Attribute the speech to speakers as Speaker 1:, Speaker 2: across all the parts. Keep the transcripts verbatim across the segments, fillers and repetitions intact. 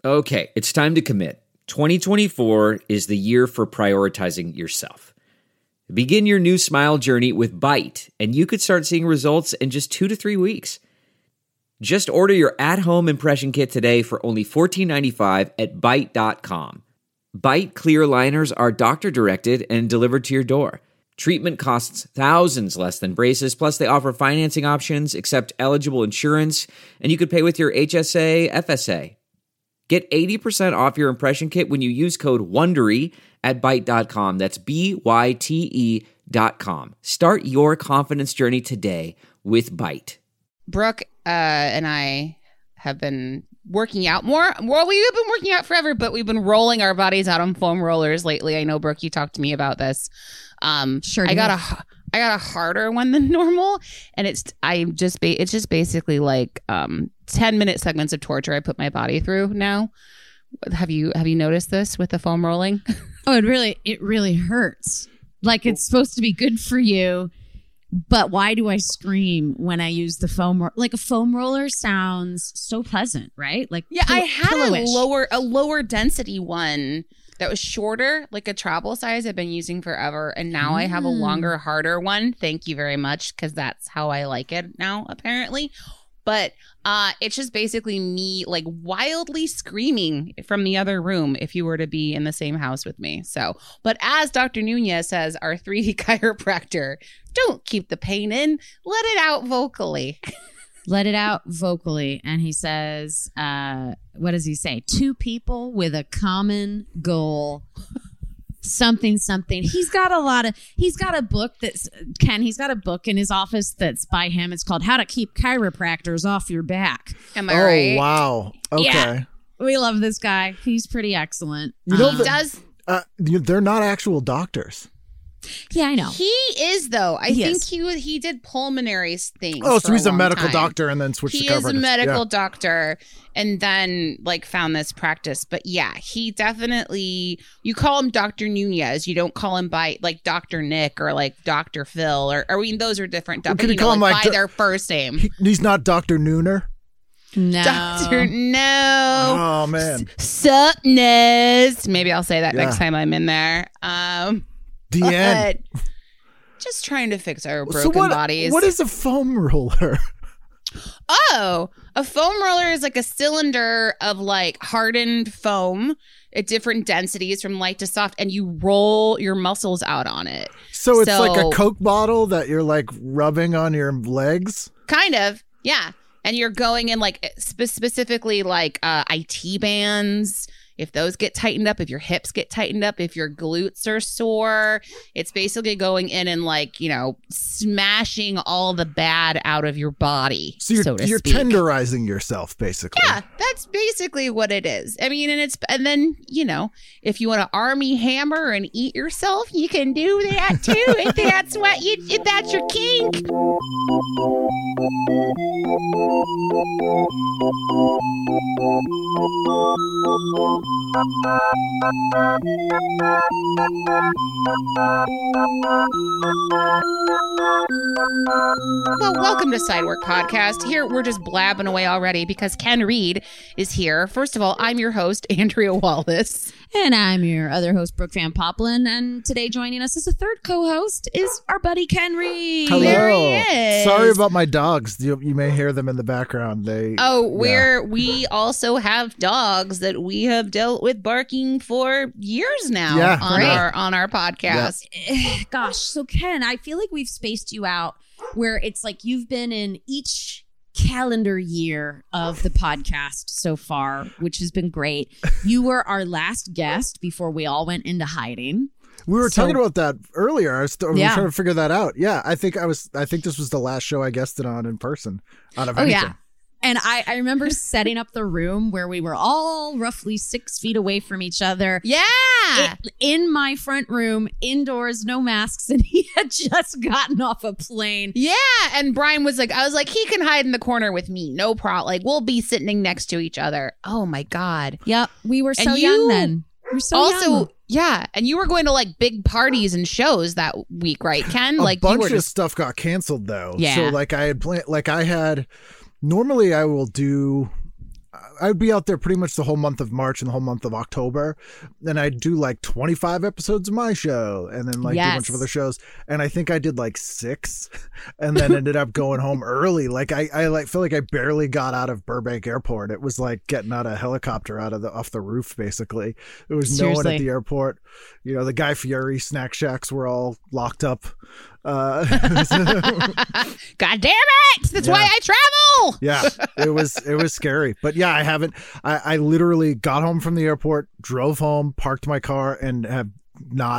Speaker 1: Okay, it's time to commit. twenty twenty-four is the year for prioritizing yourself. Begin your new smile journey with Byte, and you could start seeing results in just two to three weeks. Just order your at-home impression kit today for only fourteen ninety-five at byte dot com. Byte clear aligners are doctor-directed and delivered to your door. Treatment costs thousands less than braces, plus they offer financing options, accept eligible insurance, and you could pay with your H S A, F S A. Get eighty percent off your impression kit when you use code WONDERY at byte dot com. That's B Y T E dot com. Start your confidence journey today with Byte.
Speaker 2: Brooke uh, and I have been working out more. Well, we've been working out forever, but we've been rolling our bodies out on foam rollers lately. I know, Brooke, you talked to me about this. Um,
Speaker 3: sure.
Speaker 2: I got a I got a harder one than normal, and it's I just ba- it's just basically like um ten minute segments of torture I put my body through now. Have you have you noticed this with the foam rolling?
Speaker 3: Oh, it really it really hurts. Like it's supposed to be good for you, but why do I scream when I use the foam? Ro- like a foam roller sounds so pleasant, right? Like
Speaker 2: yeah,
Speaker 3: pill-
Speaker 2: I had
Speaker 3: pillowish.
Speaker 2: a lower a lower density one that was shorter, like a travel size I've been using forever. And now mm. I have a longer, harder one. Thank you very much, because that's how I like it now, apparently. But uh, it's just basically me like wildly screaming from the other room if you were to be in the same house with me. So, but as Doctor Nunez says, our three D chiropractor, don't keep the pain in, let it out vocally.
Speaker 3: Let it out vocally. And he says, uh, what does he say? Two people with a common goal. Something, something. He's got a lot of, he's got a book that's, Ken, he's got a book in his office that's by him. It's called How to Keep Chiropractors Off Your Back.
Speaker 2: Am I
Speaker 4: oh,
Speaker 2: right?
Speaker 4: Oh, wow. Okay.
Speaker 3: Yeah, we love this guy. He's pretty excellent.
Speaker 4: You know,
Speaker 2: He
Speaker 4: the,
Speaker 2: does.
Speaker 4: Uh, they're not actual doctors.
Speaker 3: Yeah, I know.
Speaker 2: He is, though. I
Speaker 3: He
Speaker 2: think
Speaker 3: is.
Speaker 2: he was, he did pulmonary things.
Speaker 4: Oh, so
Speaker 2: for
Speaker 4: he's a,
Speaker 2: long
Speaker 4: medical
Speaker 2: time.
Speaker 4: doctor and then switched
Speaker 2: He
Speaker 4: to
Speaker 2: is a
Speaker 4: chiropractic.
Speaker 2: medical
Speaker 4: Yeah.
Speaker 2: doctor and then like found this practice. But yeah, he definitely, you call him Doctor Nunez. You don't call him by like Doctor Nick or like Doctor Phil or, I mean, those are different.
Speaker 4: Well,
Speaker 2: But,
Speaker 4: could
Speaker 2: you
Speaker 4: you
Speaker 2: know,
Speaker 4: call him
Speaker 2: like,
Speaker 4: like
Speaker 2: by
Speaker 4: do-
Speaker 2: their first name.
Speaker 4: He, he's not Doctor Nooner.
Speaker 3: No.
Speaker 2: Doctor No.
Speaker 4: Oh, man.
Speaker 2: Sup, Nez. Maybe I'll say that
Speaker 4: Yeah.
Speaker 2: next time I'm in there. Um,
Speaker 4: The end.
Speaker 2: but just trying to fix our broken
Speaker 4: So what,
Speaker 2: bodies.
Speaker 4: what is a foam roller?
Speaker 2: Oh, a foam roller is like a cylinder of like hardened foam at different densities from light to soft, and you roll your muscles out on it.
Speaker 4: So it's
Speaker 2: So-
Speaker 4: like a Coke bottle that you're like rubbing on your legs?
Speaker 2: Kind of, yeah. And you're going in like spe- specifically like uh, I T bands. If those get tightened up, if your hips get tightened up, if your glutes are sore, it's basically going in and like, you know, smashing all the bad out of your body.
Speaker 4: So you're,
Speaker 2: so to
Speaker 4: you're
Speaker 2: speak.
Speaker 4: tenderizing yourself, basically.
Speaker 2: Yeah, that's basically what it is. I mean, and it's, and then, you know, if you want to Army Hammer and eat yourself, you can do that too. If that's what you, if that's your kink. Well, welcome to Sidework Podcast. Here, we're just blabbing away already because Ken Reed is here. First of all, I'm your host, Andrea Wallace.
Speaker 3: And I'm your other host, Brooke Van Poplin. And today joining us as a third co-host is our buddy Ken Reed.
Speaker 4: Hello.
Speaker 2: There he is.
Speaker 4: Sorry about my dogs. You, you may hear them in the background. They
Speaker 2: Oh,
Speaker 4: yeah.
Speaker 2: we're we also have dogs that we have dealt with barking for years now
Speaker 4: Yeah,
Speaker 2: on
Speaker 4: great.
Speaker 2: our on our podcast.
Speaker 3: Gosh, so Ken, I feel like we've spaced you out where it's like you've been in each calendar year of the podcast so far, which has been great. You were our last guest before we all went into hiding.
Speaker 4: We were
Speaker 3: So-
Speaker 4: talking about that earlier. I was, st- I was
Speaker 3: Yeah.
Speaker 4: trying to figure that out. Yeah, I think I was. I think this was the last show I guested on in person out of
Speaker 3: Oh,
Speaker 4: anything.
Speaker 3: yeah. And I, I remember setting up the room where we were all roughly six feet away from each other.
Speaker 2: Yeah.
Speaker 3: It- in my front room, indoors, no masks, and he had just gotten off a plane.
Speaker 2: Yeah, and Brian was like, I was like, he can hide in the corner with me, no problem. Like, we'll be sitting next to each other. Oh my God.
Speaker 3: Yep, we were so
Speaker 2: And
Speaker 3: young
Speaker 2: you
Speaker 3: then. We were so
Speaker 2: also,
Speaker 3: young.
Speaker 2: yeah, and you were going to like big parties and shows that week, right, Ken?
Speaker 4: A
Speaker 2: Like, you
Speaker 4: bunch
Speaker 2: were
Speaker 4: of
Speaker 2: just,
Speaker 4: stuff got canceled though.
Speaker 3: Yeah.
Speaker 4: So like I had planned. Like I had. Normally I will do. I'd be out there pretty much the whole month of March and the whole month of October. And I'd do like twenty-five episodes of my show and then like
Speaker 3: Yes.
Speaker 4: do a bunch of other shows. And I think I did like six and then ended up going home early. Like I, I like feel like I barely got out of Burbank Airport. It was like getting out of a helicopter out of the off the roof, basically. There was no one
Speaker 3: Seriously.
Speaker 4: at the airport. You know, the Guy Fieri snack shacks were all locked up. Uh,
Speaker 2: God damn it! That's
Speaker 4: Yeah.
Speaker 2: why I travel.
Speaker 4: Yeah, it was it was scary. But yeah, I haven't I, I literally got home from the airport, drove home, parked my car, and have not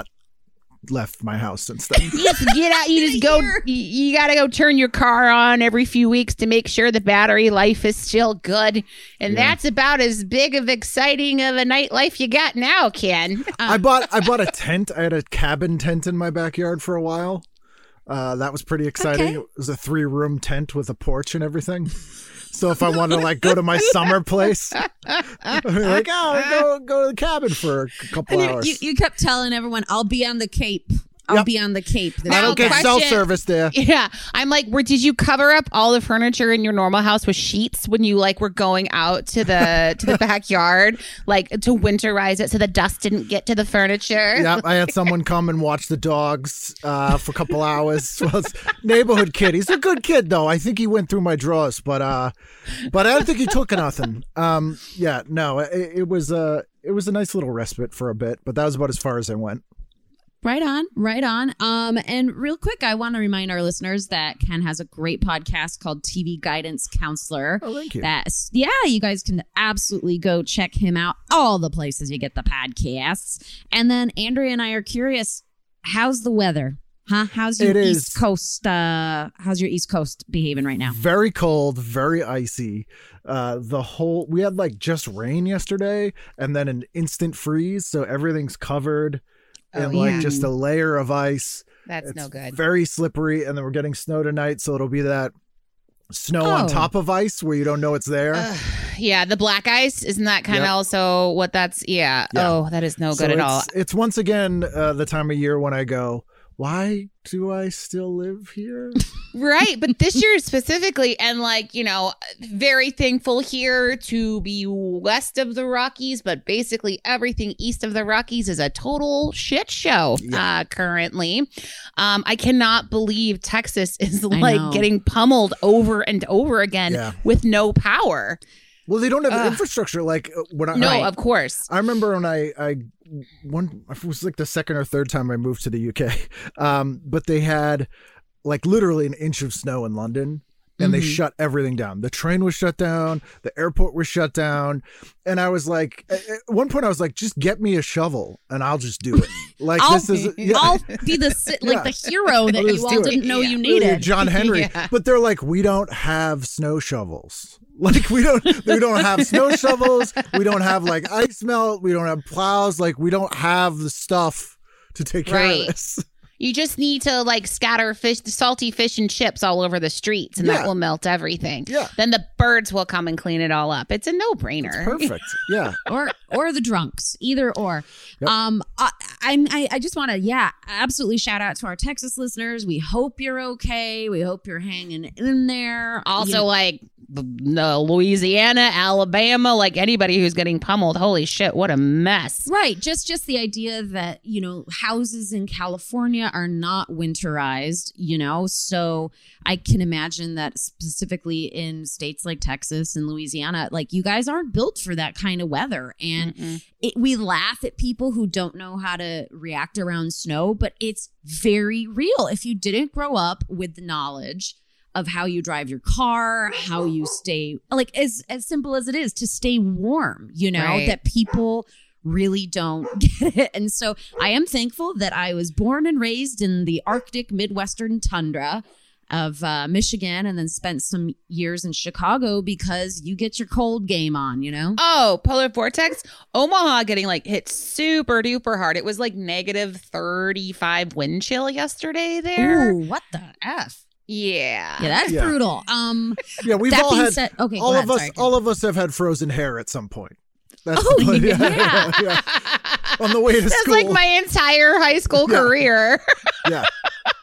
Speaker 4: left my house since then.
Speaker 2: You just get out. You just go. You, you got to go turn your car on every few weeks to make sure the battery life is still good. And
Speaker 4: Yeah.
Speaker 2: that's about as big of exciting of a nightlife you got now, Ken.
Speaker 4: I bought I bought a tent. I had a cabin tent in my backyard for a while. Uh, that was pretty exciting.
Speaker 3: Okay.
Speaker 4: It was a three room tent with a porch and everything. So if I wanted to like go to my summer place, I'd be like, oh, go go to the cabin for a couple
Speaker 3: And you,
Speaker 4: hours.
Speaker 3: you, you kept telling everyone, I'll be on the Cape. I'll
Speaker 4: Yep.
Speaker 3: be on the Cape.
Speaker 4: I
Speaker 2: Now,
Speaker 4: don't get
Speaker 2: question-
Speaker 4: self service there.
Speaker 2: Yeah, I'm like, where did you cover up all the furniture in your normal house with sheets when you like were going out to the to the backyard, like to winterize it so the dust didn't get to the furniture?
Speaker 4: Yep, I had someone come and watch the dogs uh, for a couple hours. Well, it's neighborhood kid. He's a good kid, though. I think he went through my drawers, but uh, but I don't think he took nothing. Um, yeah, no, it, it was a it was a nice little respite for a bit, but that was about as far as I went.
Speaker 3: Right on, right on. Um, and real quick, I want to remind our listeners that Ken has a great podcast called T V Guidance Counselor.
Speaker 4: Oh, thank you.
Speaker 3: That's yeah, you guys can absolutely go check him out. All the places you get the podcasts. And then Andrea and I are curious, how's the weather? Huh? How's your
Speaker 4: It is-
Speaker 3: East Coast? Uh, how's your East Coast behaving right now?
Speaker 4: Very cold, very icy. Uh, the whole we had like just rain yesterday, and then an instant freeze, so everything's covered
Speaker 2: Oh,
Speaker 4: in like
Speaker 2: yeah.
Speaker 4: just a layer of ice.
Speaker 2: That's
Speaker 4: It's
Speaker 2: no good.
Speaker 4: Very slippery, and then we're getting snow tonight, so it'll be that snow on
Speaker 3: Oh.
Speaker 4: top of ice where you don't know it's there.
Speaker 2: Ugh, yeah, the black ice, isn't that kind of
Speaker 4: Yep.
Speaker 2: also what that's? Yeah.
Speaker 4: Yeah.
Speaker 2: Oh, that is no
Speaker 4: So
Speaker 2: good at
Speaker 4: it's,
Speaker 2: all.
Speaker 4: It's once again uh, the time of year when I go, why do I still live here?
Speaker 2: Right, but this year specifically, and like, you know, very thankful here to be west of the Rockies, but basically everything east of the Rockies is a total shit show
Speaker 4: Yeah.
Speaker 2: uh, currently. Um, I cannot believe Texas is
Speaker 3: I
Speaker 2: like
Speaker 3: know.
Speaker 2: getting pummeled over and over again
Speaker 4: Yeah.
Speaker 2: with no power.
Speaker 4: Well, they don't have
Speaker 2: Ugh.
Speaker 4: infrastructure like uh, when I.
Speaker 2: No,
Speaker 4: I,
Speaker 2: of course.
Speaker 4: I remember when I, I one it was like the second or third time I moved to the U K, um, but they had like literally an inch of snow in London, and they
Speaker 3: Mhm.
Speaker 4: shut everything down. The train was shut down, the airport was shut down, and I was like, at at one point I was like, just get me a shovel and I'll just do it. Like
Speaker 3: I'll,
Speaker 4: this is yeah.
Speaker 3: I'll be the si- like
Speaker 4: Yeah.
Speaker 3: the hero that
Speaker 4: I'll
Speaker 3: you
Speaker 4: just
Speaker 3: all
Speaker 4: do it.
Speaker 3: didn't know
Speaker 2: Yeah.
Speaker 3: you
Speaker 4: Literally
Speaker 3: needed.
Speaker 4: John Henry.
Speaker 2: Yeah.
Speaker 4: But they're like, we don't have snow shovels. Like we don't we don't have snow shovels. We don't have like ice melt. We don't have plows. Like we don't have the stuff to take care
Speaker 2: Right.
Speaker 4: of this.
Speaker 2: You just need to like scatter fish, salty fish and chips all over the streets, and
Speaker 4: Yeah.
Speaker 2: that will melt everything.
Speaker 4: Yeah.
Speaker 2: Then the birds will come and clean it all up. It's a no-brainer.
Speaker 4: Perfect. Yeah.
Speaker 3: or or the drunks, either or.
Speaker 4: Yep.
Speaker 3: Um, I I'm- I, I just want to, yeah, absolutely shout out to our Texas listeners. We hope you're okay. We hope you're hanging in there.
Speaker 2: Also,
Speaker 3: You know,
Speaker 2: like b- no, Louisiana, Alabama, like anybody who's getting pummeled. Holy shit, what a mess.
Speaker 3: right? Just just the idea that you know houses in California are not winterized. You know, so I can imagine that specifically in states like Texas and Louisiana, like you guys aren't built for that kind of weather, and
Speaker 2: Mm-mm.
Speaker 3: it, we laugh at people who don't know how to react around snow, but it's very real. If you didn't grow up with the knowledge of how you drive your car, how you stay, like as as simple as it is to stay warm, you know,
Speaker 2: Right.
Speaker 3: that people really don't get it. And so I am thankful that I was born and raised in the Arctic Midwestern tundra of uh, Michigan and then spent some years in Chicago because you get your cold game on, you know?
Speaker 2: Oh, polar vortex. Omaha getting like hit super duper hard. It was like negative thirty-five wind chill yesterday there.
Speaker 3: Ooh, what the F?
Speaker 2: Yeah.
Speaker 3: Yeah, that's
Speaker 4: Yeah.
Speaker 3: brutal. Um,
Speaker 4: Yeah. We've
Speaker 3: that
Speaker 4: all
Speaker 3: being
Speaker 4: had
Speaker 3: said, okay,
Speaker 4: all
Speaker 3: go
Speaker 4: of
Speaker 3: ahead,
Speaker 4: us.
Speaker 3: sorry.
Speaker 4: All of us have had frozen hair at some point. That's
Speaker 3: Oh,
Speaker 4: the point.
Speaker 3: yeah.
Speaker 4: yeah. On the way to
Speaker 2: That's
Speaker 4: school.
Speaker 2: like my entire high school
Speaker 4: Yeah.
Speaker 2: career.
Speaker 4: yeah.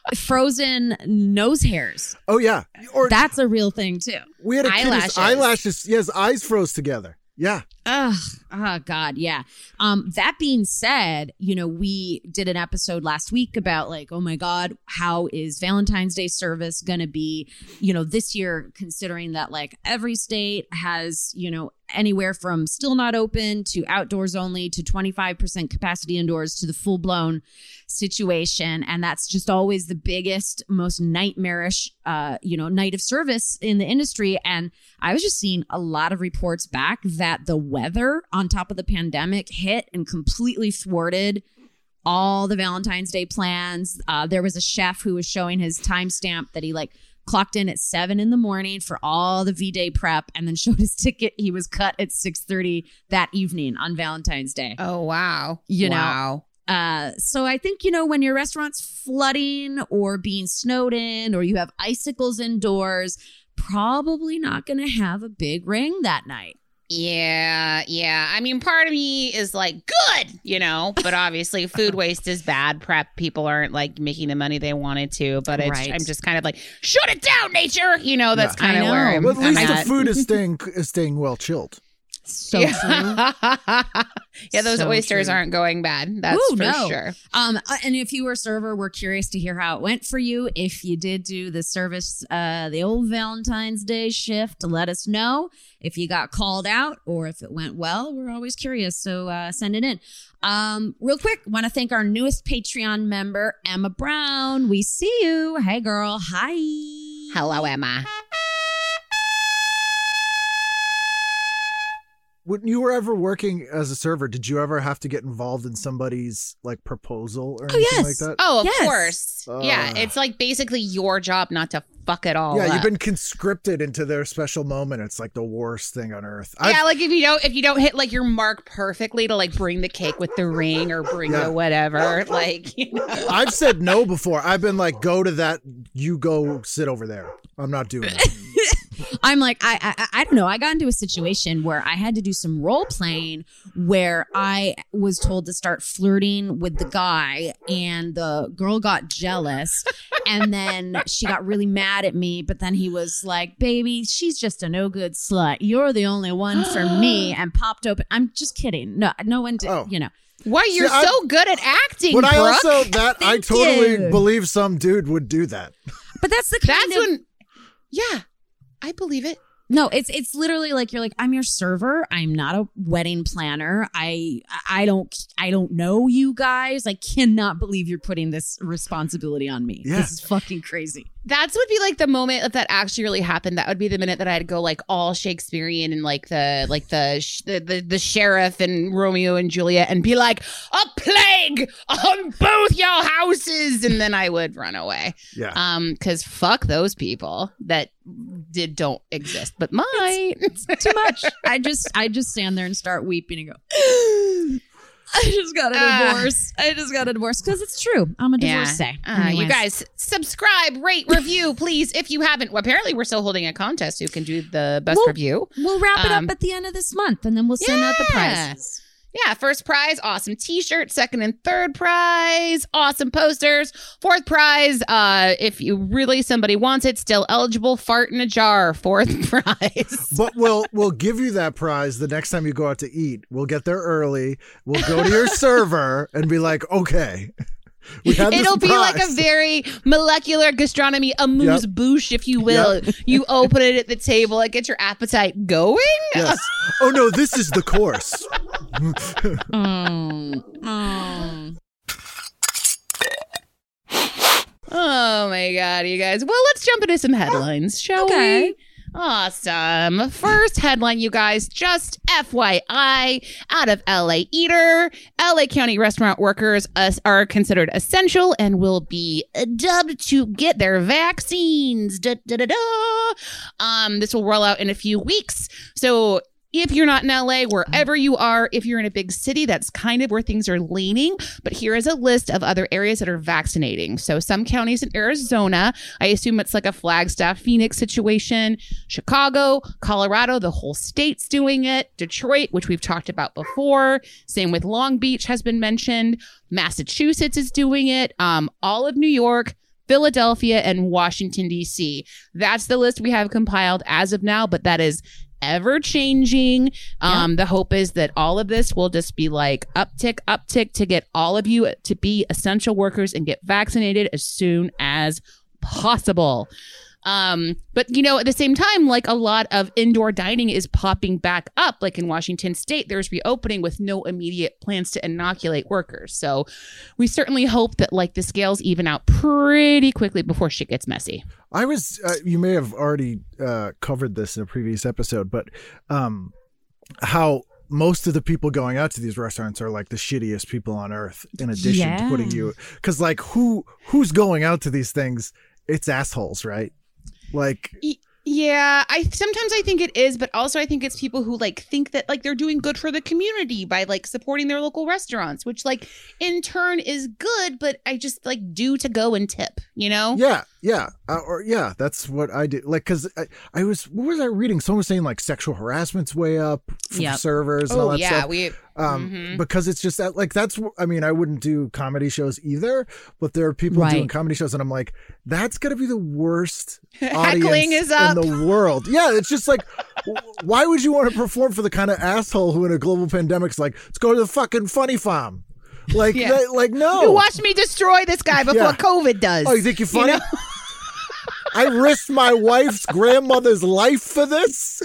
Speaker 3: frozen nose hairs.
Speaker 4: Oh yeah, or
Speaker 3: That's a real thing too.
Speaker 4: we had a kid
Speaker 2: Eyelashes.
Speaker 4: whose eyelashes. Yeah, his eyes froze together. Yeah.
Speaker 3: Ugh, oh God, yeah. Um, that being said, you know, we did an episode last week about like, oh my God, how is Valentine's Day service gonna be, you know, this year, considering that like every state has, you know, anywhere from still not open to outdoors only to twenty-five percent capacity indoors to the full blown situation. And that's just always the biggest, most nightmarish, uh, you know, night of service in the industry. And I was just seeing a lot of reports back that the weather on top of the pandemic hit and completely thwarted all the Valentine's Day plans. Uh, there was a chef who was showing his timestamp that he like clocked in at seven in the morning for all the V-Day prep and then showed his ticket. He was cut at six thirty that evening on Valentine's Day.
Speaker 2: Oh, wow.
Speaker 3: You know,
Speaker 2: wow.
Speaker 3: Uh, so I think, you know, when your restaurant's flooding or being snowed in or you have icicles indoors, probably not going to have a big ring that night.
Speaker 2: Yeah, yeah. I mean, part of me is like, good, you know, but obviously food waste is bad. Prep people aren't like making the money they wanted to, but it's,
Speaker 3: Right.
Speaker 2: I'm just kind of like, shut it down, nature. You know, that's
Speaker 4: Yeah.
Speaker 2: kind
Speaker 3: I
Speaker 2: of
Speaker 3: know.
Speaker 2: where I'm,
Speaker 4: But at
Speaker 2: I'm
Speaker 4: least the
Speaker 2: at.
Speaker 4: food is staying is staying well chilled.
Speaker 3: So
Speaker 2: yeah.
Speaker 3: true.
Speaker 2: Yeah, those
Speaker 3: So
Speaker 2: oysters
Speaker 3: true.
Speaker 2: aren't going bad. That's
Speaker 3: Ooh,
Speaker 2: for
Speaker 3: no.
Speaker 2: sure.
Speaker 3: Um, uh, and if you were a server, we're curious to hear how it went for you. If you did do the service, uh, the old Valentine's Day shift, let us know. If you got called out or if it went well, we're always curious. So uh, send it in. Um, real quick, want to thank our newest Patreon member, Emma Brown. We see you. Hey, girl. Hi.
Speaker 2: Hello, Emma.
Speaker 4: When you were ever working as a server, did you ever have to get involved in somebody's like proposal or anything
Speaker 3: yes.
Speaker 4: like that?
Speaker 2: Oh, of
Speaker 3: Yes.
Speaker 2: course.
Speaker 4: Uh.
Speaker 2: yeah, it's like basically your job not to fuck it all
Speaker 4: yeah,
Speaker 2: up.
Speaker 4: you've been conscripted into their special moment. It's like the worst thing on earth.
Speaker 2: Yeah, like if you don't if you don't hit like your mark perfectly to like bring the cake with the ring or bring
Speaker 4: Yeah.
Speaker 2: the whatever, like you know.
Speaker 4: I've said no before. I've been like, go to that. You go sit over there. I'm not doing that.
Speaker 3: I'm like, I, I, I don't know. I got into a situation where I had to do some role playing where I was told to start flirting with the guy, and the girl got jealous, and then she got really mad at me. But then he was like, "Baby, she's just a no good slut. You're the only one for me," and popped open. I'm just kidding. No, no one did.
Speaker 4: Oh.
Speaker 3: You know.
Speaker 2: Why you're
Speaker 4: See, I-
Speaker 2: so good at acting,
Speaker 4: But I
Speaker 2: Brooke?
Speaker 4: also that I
Speaker 3: Thank
Speaker 4: totally
Speaker 3: you.
Speaker 4: believe some dude would do that.
Speaker 3: But that's the kind
Speaker 2: That's
Speaker 3: of
Speaker 2: when. Yeah, I believe it.
Speaker 3: No, it's it's literally like you're like, I'm your server. I'm not a wedding planner. I I don't I don't know you guys. I cannot believe you're putting this responsibility on me.
Speaker 4: Yeah.
Speaker 3: This is fucking crazy.
Speaker 2: That's would be like the moment if that actually really happened. That would be the minute that I'd go like all Shakespearean and like the like the sh- the, the the sheriff and Romeo and Juliet and be like, a plague on both your houses, and then I would run away.
Speaker 4: Yeah.
Speaker 2: Um, because fuck those people that did don't exist, but might.
Speaker 3: Too much. I just I just stand there and start weeping and go, I just got a
Speaker 2: Uh,
Speaker 3: divorce. I just got a divorce because it's true. I'm a divorcee.
Speaker 2: Uh, you
Speaker 3: Anyways.
Speaker 2: guys subscribe, rate, review, please. If you haven't, well, apparently we're still holding a contest. Who can do the best
Speaker 3: Well,
Speaker 2: review?
Speaker 3: We'll wrap it
Speaker 2: Um,
Speaker 3: up at the end of this month, and then we'll send out the
Speaker 2: Yeah.
Speaker 3: prizes.
Speaker 2: Yeah, first prize, awesome t-shirt. Second and third prize, awesome posters. Fourth prize, uh, if you really somebody wants it, still eligible, fart in a jar. Fourth prize.
Speaker 4: But we'll we'll give you that prize the next time you go out to eat. We'll get there early. We'll go to your server and be like, okay, we have this
Speaker 2: It'll be like a
Speaker 4: prize.
Speaker 2: very molecular gastronomy, amuse
Speaker 4: Yep.
Speaker 2: bouche, if you will. You open it at the table, it gets your appetite going.
Speaker 4: Yes. Oh no, this is the course.
Speaker 3: Mm, mm.
Speaker 2: Oh my God, you guys. Well, let's jump into some headlines, shall
Speaker 3: Okay.
Speaker 2: we? Awesome. First headline, you guys, just F Y I, out of L A Eater, L A County restaurant workers uh, are considered essential and will be dubbed to get their vaccines. Da, da, da, da. Um, this will roll out in a few weeks. So if you're not in L A, wherever you are, if you're in a big city, that's kind of where things are leaning. But here is a list of other areas that are vaccinating. So some counties in Arizona, I assume it's like a Flagstaff, Phoenix situation. Chicago, Colorado, the whole state's doing it. Detroit, which we've talked about before. Same with Long Beach has been mentioned. Massachusetts is doing it. Um, all of New York, Philadelphia, and Washington, D C. That's the list we have compiled as of now, but that is ever changing. Um, yeah. The hope is that all of this will just be like uptick, uptick to get all of you to be essential workers and get vaccinated as soon as possible. Um, but, you know, at the same time, like a lot of indoor dining is popping back up. Like in Washington State, there's reopening with no immediate plans to inoculate workers. So we certainly hope that like the scales even out pretty quickly before shit gets messy.
Speaker 4: I was, uh, you may have already uh, covered this in a previous episode, but um, how most of the people going out to these restaurants are like the shittiest people on earth, in addition yeah. to putting you, because like who who's going out to these things? It's assholes, right? Like,
Speaker 2: yeah, I sometimes I think it is, but also I think it's people who like think that like they're doing good for the community by like supporting their local restaurants, which like in turn is good, but I just like do to go and tip, you know?
Speaker 4: Yeah, yeah, uh, or yeah, that's what I did. Like, because I, I was, what was I reading? Someone was saying like sexual harassment's way up for
Speaker 3: yep.
Speaker 4: the servers. And
Speaker 2: oh
Speaker 4: all that
Speaker 2: yeah,
Speaker 4: stuff.
Speaker 2: we.
Speaker 4: Um,
Speaker 2: mm-hmm.
Speaker 4: Because it's just that, like, that's, I mean, I wouldn't do comedy shows either, but there are people
Speaker 3: right.
Speaker 4: doing comedy shows and I'm like, that's going to be the worst
Speaker 2: Heckling
Speaker 4: audience
Speaker 2: is up.
Speaker 4: in the world. Yeah. It's just like, why would you want to perform for the kind of asshole who in a global pandemic's like, let's go to the fucking funny farm. Like,
Speaker 2: yeah.
Speaker 4: they, like, no.
Speaker 2: You watch me destroy this guy before
Speaker 4: yeah.
Speaker 2: COVID does.
Speaker 4: Oh, you think you're funny?
Speaker 2: You know?
Speaker 4: I risked my wife's grandmother's life for this.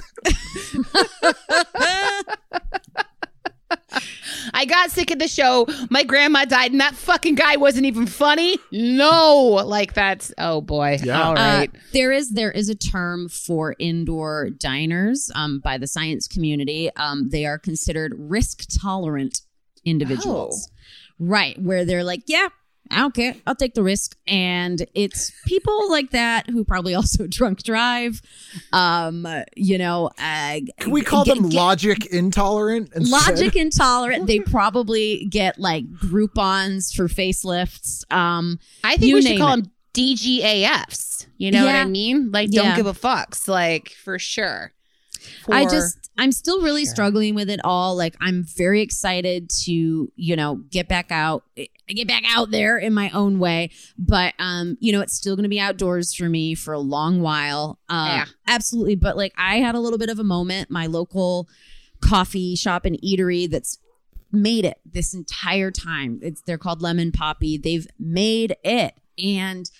Speaker 2: I got sick of the show. My grandma died, and that fucking guy wasn't even funny. No, like that's oh boy.
Speaker 4: Yeah.
Speaker 2: All right.
Speaker 3: Uh, there is there is a term for indoor diners um, by the science community. Um, they are considered risk tolerant individuals,
Speaker 2: oh.
Speaker 3: right? Where they're like, yeah. I don't care. I'll take the risk. And it's people like that who probably also drunk drive. Um, you know, uh,
Speaker 4: can we call
Speaker 3: get,
Speaker 4: them
Speaker 3: get,
Speaker 4: logic intolerant? Instead?
Speaker 3: Logic intolerant. They probably get like Groupons for facelifts. Um,
Speaker 2: I think we should call
Speaker 3: it.
Speaker 2: them D G A Fs. You know
Speaker 3: yeah.
Speaker 2: what I mean? Like,
Speaker 3: yeah.
Speaker 2: don't give a fucks. Like, for sure. For
Speaker 3: I just, I'm still really
Speaker 2: sure.
Speaker 3: struggling with it all. Like, I'm very excited to, you know, get back out, get back out there in my own way. But, um, you know, it's still going to be outdoors for me for a long while. Uh,
Speaker 2: yeah.
Speaker 3: Absolutely. But like, I had a little bit of a moment. My local coffee shop and eatery that's made it this entire time. It's they're called Lemon Poppy. They've made it. And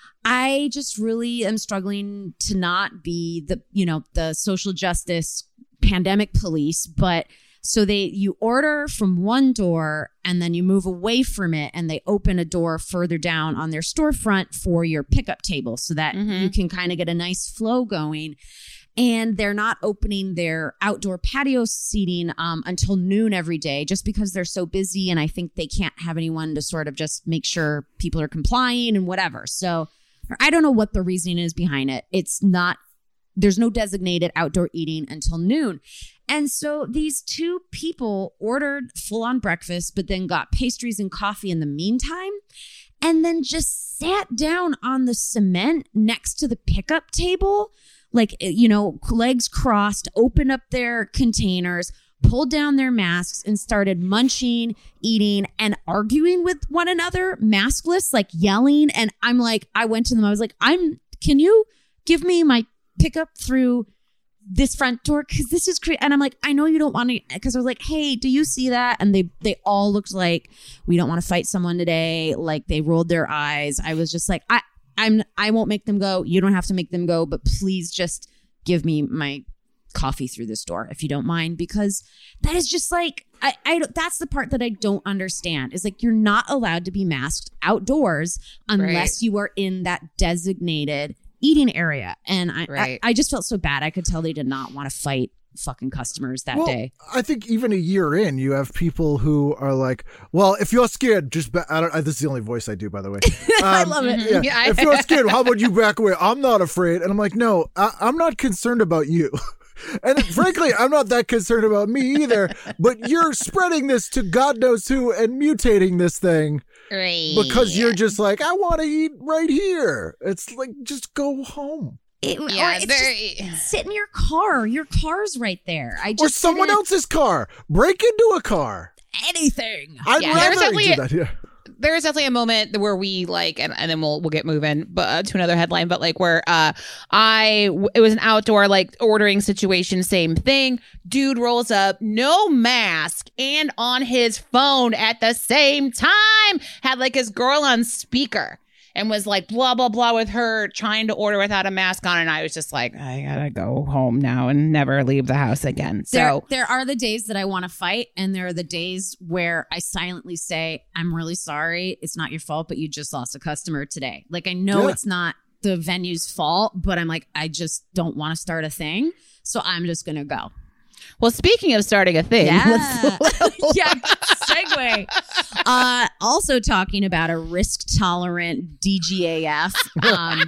Speaker 3: I just really am struggling to not be the, you know, the social justice pandemic police, but so they, you order from one door and then you move away from it and they open a door further down on their storefront for your pickup table so that
Speaker 2: mm-hmm.
Speaker 3: you can kind of get a nice flow going. And they're not opening their outdoor patio seating um, until noon every day just because they're so busy. And I think they can't have anyone to sort of just make sure people are complying and whatever. So I don't know what the reasoning is behind it. It's not, there's no designated outdoor eating until noon. And so these two people ordered full-on breakfast, but then got pastries and coffee in the meantime, and then just sat down on the cement next to the pickup table, like, you know, legs crossed, opened up their containers, pulled down their masks and started munching, eating, and arguing with one another, maskless, like yelling. And I'm like, I went to them. I was like, I'm, can you give me my pickup through this front door? Because this is crazy. And I'm like, I know you don't want to, because I was like, hey, do you see that? And they, they all looked like, we don't want to fight someone today. Like they rolled their eyes. I was just like, I, I'm, I won't make them go. You don't have to make them go, but please just give me my coffee through this door if you don't mind, because that is just like I, I that's the part that I don't understand is like you're not allowed to be masked outdoors unless
Speaker 2: right.
Speaker 3: you are in that designated eating area. And I,
Speaker 2: right.
Speaker 3: I I just felt so bad. I could tell they did not want to fight fucking customers that
Speaker 4: well,
Speaker 3: day.
Speaker 4: I think even a year in, you have people who are like, well, if you're scared, just ba- I don't, I, this is the only voice I do, by the way. Um,
Speaker 3: I love it.
Speaker 4: Yeah.
Speaker 2: Yeah, I-
Speaker 4: If you're scared, how about you back away? I'm not afraid. And I'm like, no, I, I'm not concerned about you. And frankly, I'm not that concerned about me either, but you're spreading this to God knows who and mutating this thing
Speaker 2: right.
Speaker 4: because you're just like, I want to eat right here. It's like, just go home.
Speaker 3: It,
Speaker 2: Yeah,
Speaker 3: or it's
Speaker 2: very-
Speaker 3: just sit in your car. Your car's right there. I just
Speaker 4: Or someone
Speaker 3: didn't-
Speaker 4: else's car. Break into a car.
Speaker 3: anything.
Speaker 4: I'd
Speaker 2: Yeah, there's
Speaker 4: rather
Speaker 2: definitely
Speaker 4: do
Speaker 2: a-
Speaker 4: that. Yeah.
Speaker 2: there is definitely a moment where we like, and, and then we'll we'll get moving, but uh, to another headline. But like where uh, I it was an outdoor like ordering situation, same thing. Dude rolls up, no mask, and on his phone at the same time, had like his girl on speaker. And was like blah, blah, blah with her trying to order without a mask on. And I was just like, I gotta go home now and never leave the house again. So
Speaker 3: there, there are the days that I want to fight. And there are the days where I silently say, I'm really sorry. It's not your fault, but you just lost a customer today. Like, I know
Speaker 4: Yeah.
Speaker 3: it's not the venue's fault, but I'm like, I just don't want to start a thing. So I'm just going to go.
Speaker 2: well, speaking of starting a thing,
Speaker 3: Yeah.
Speaker 2: let's-
Speaker 3: yeah. Segue. Uh, also talking about a risk tolerant D G A F. Um,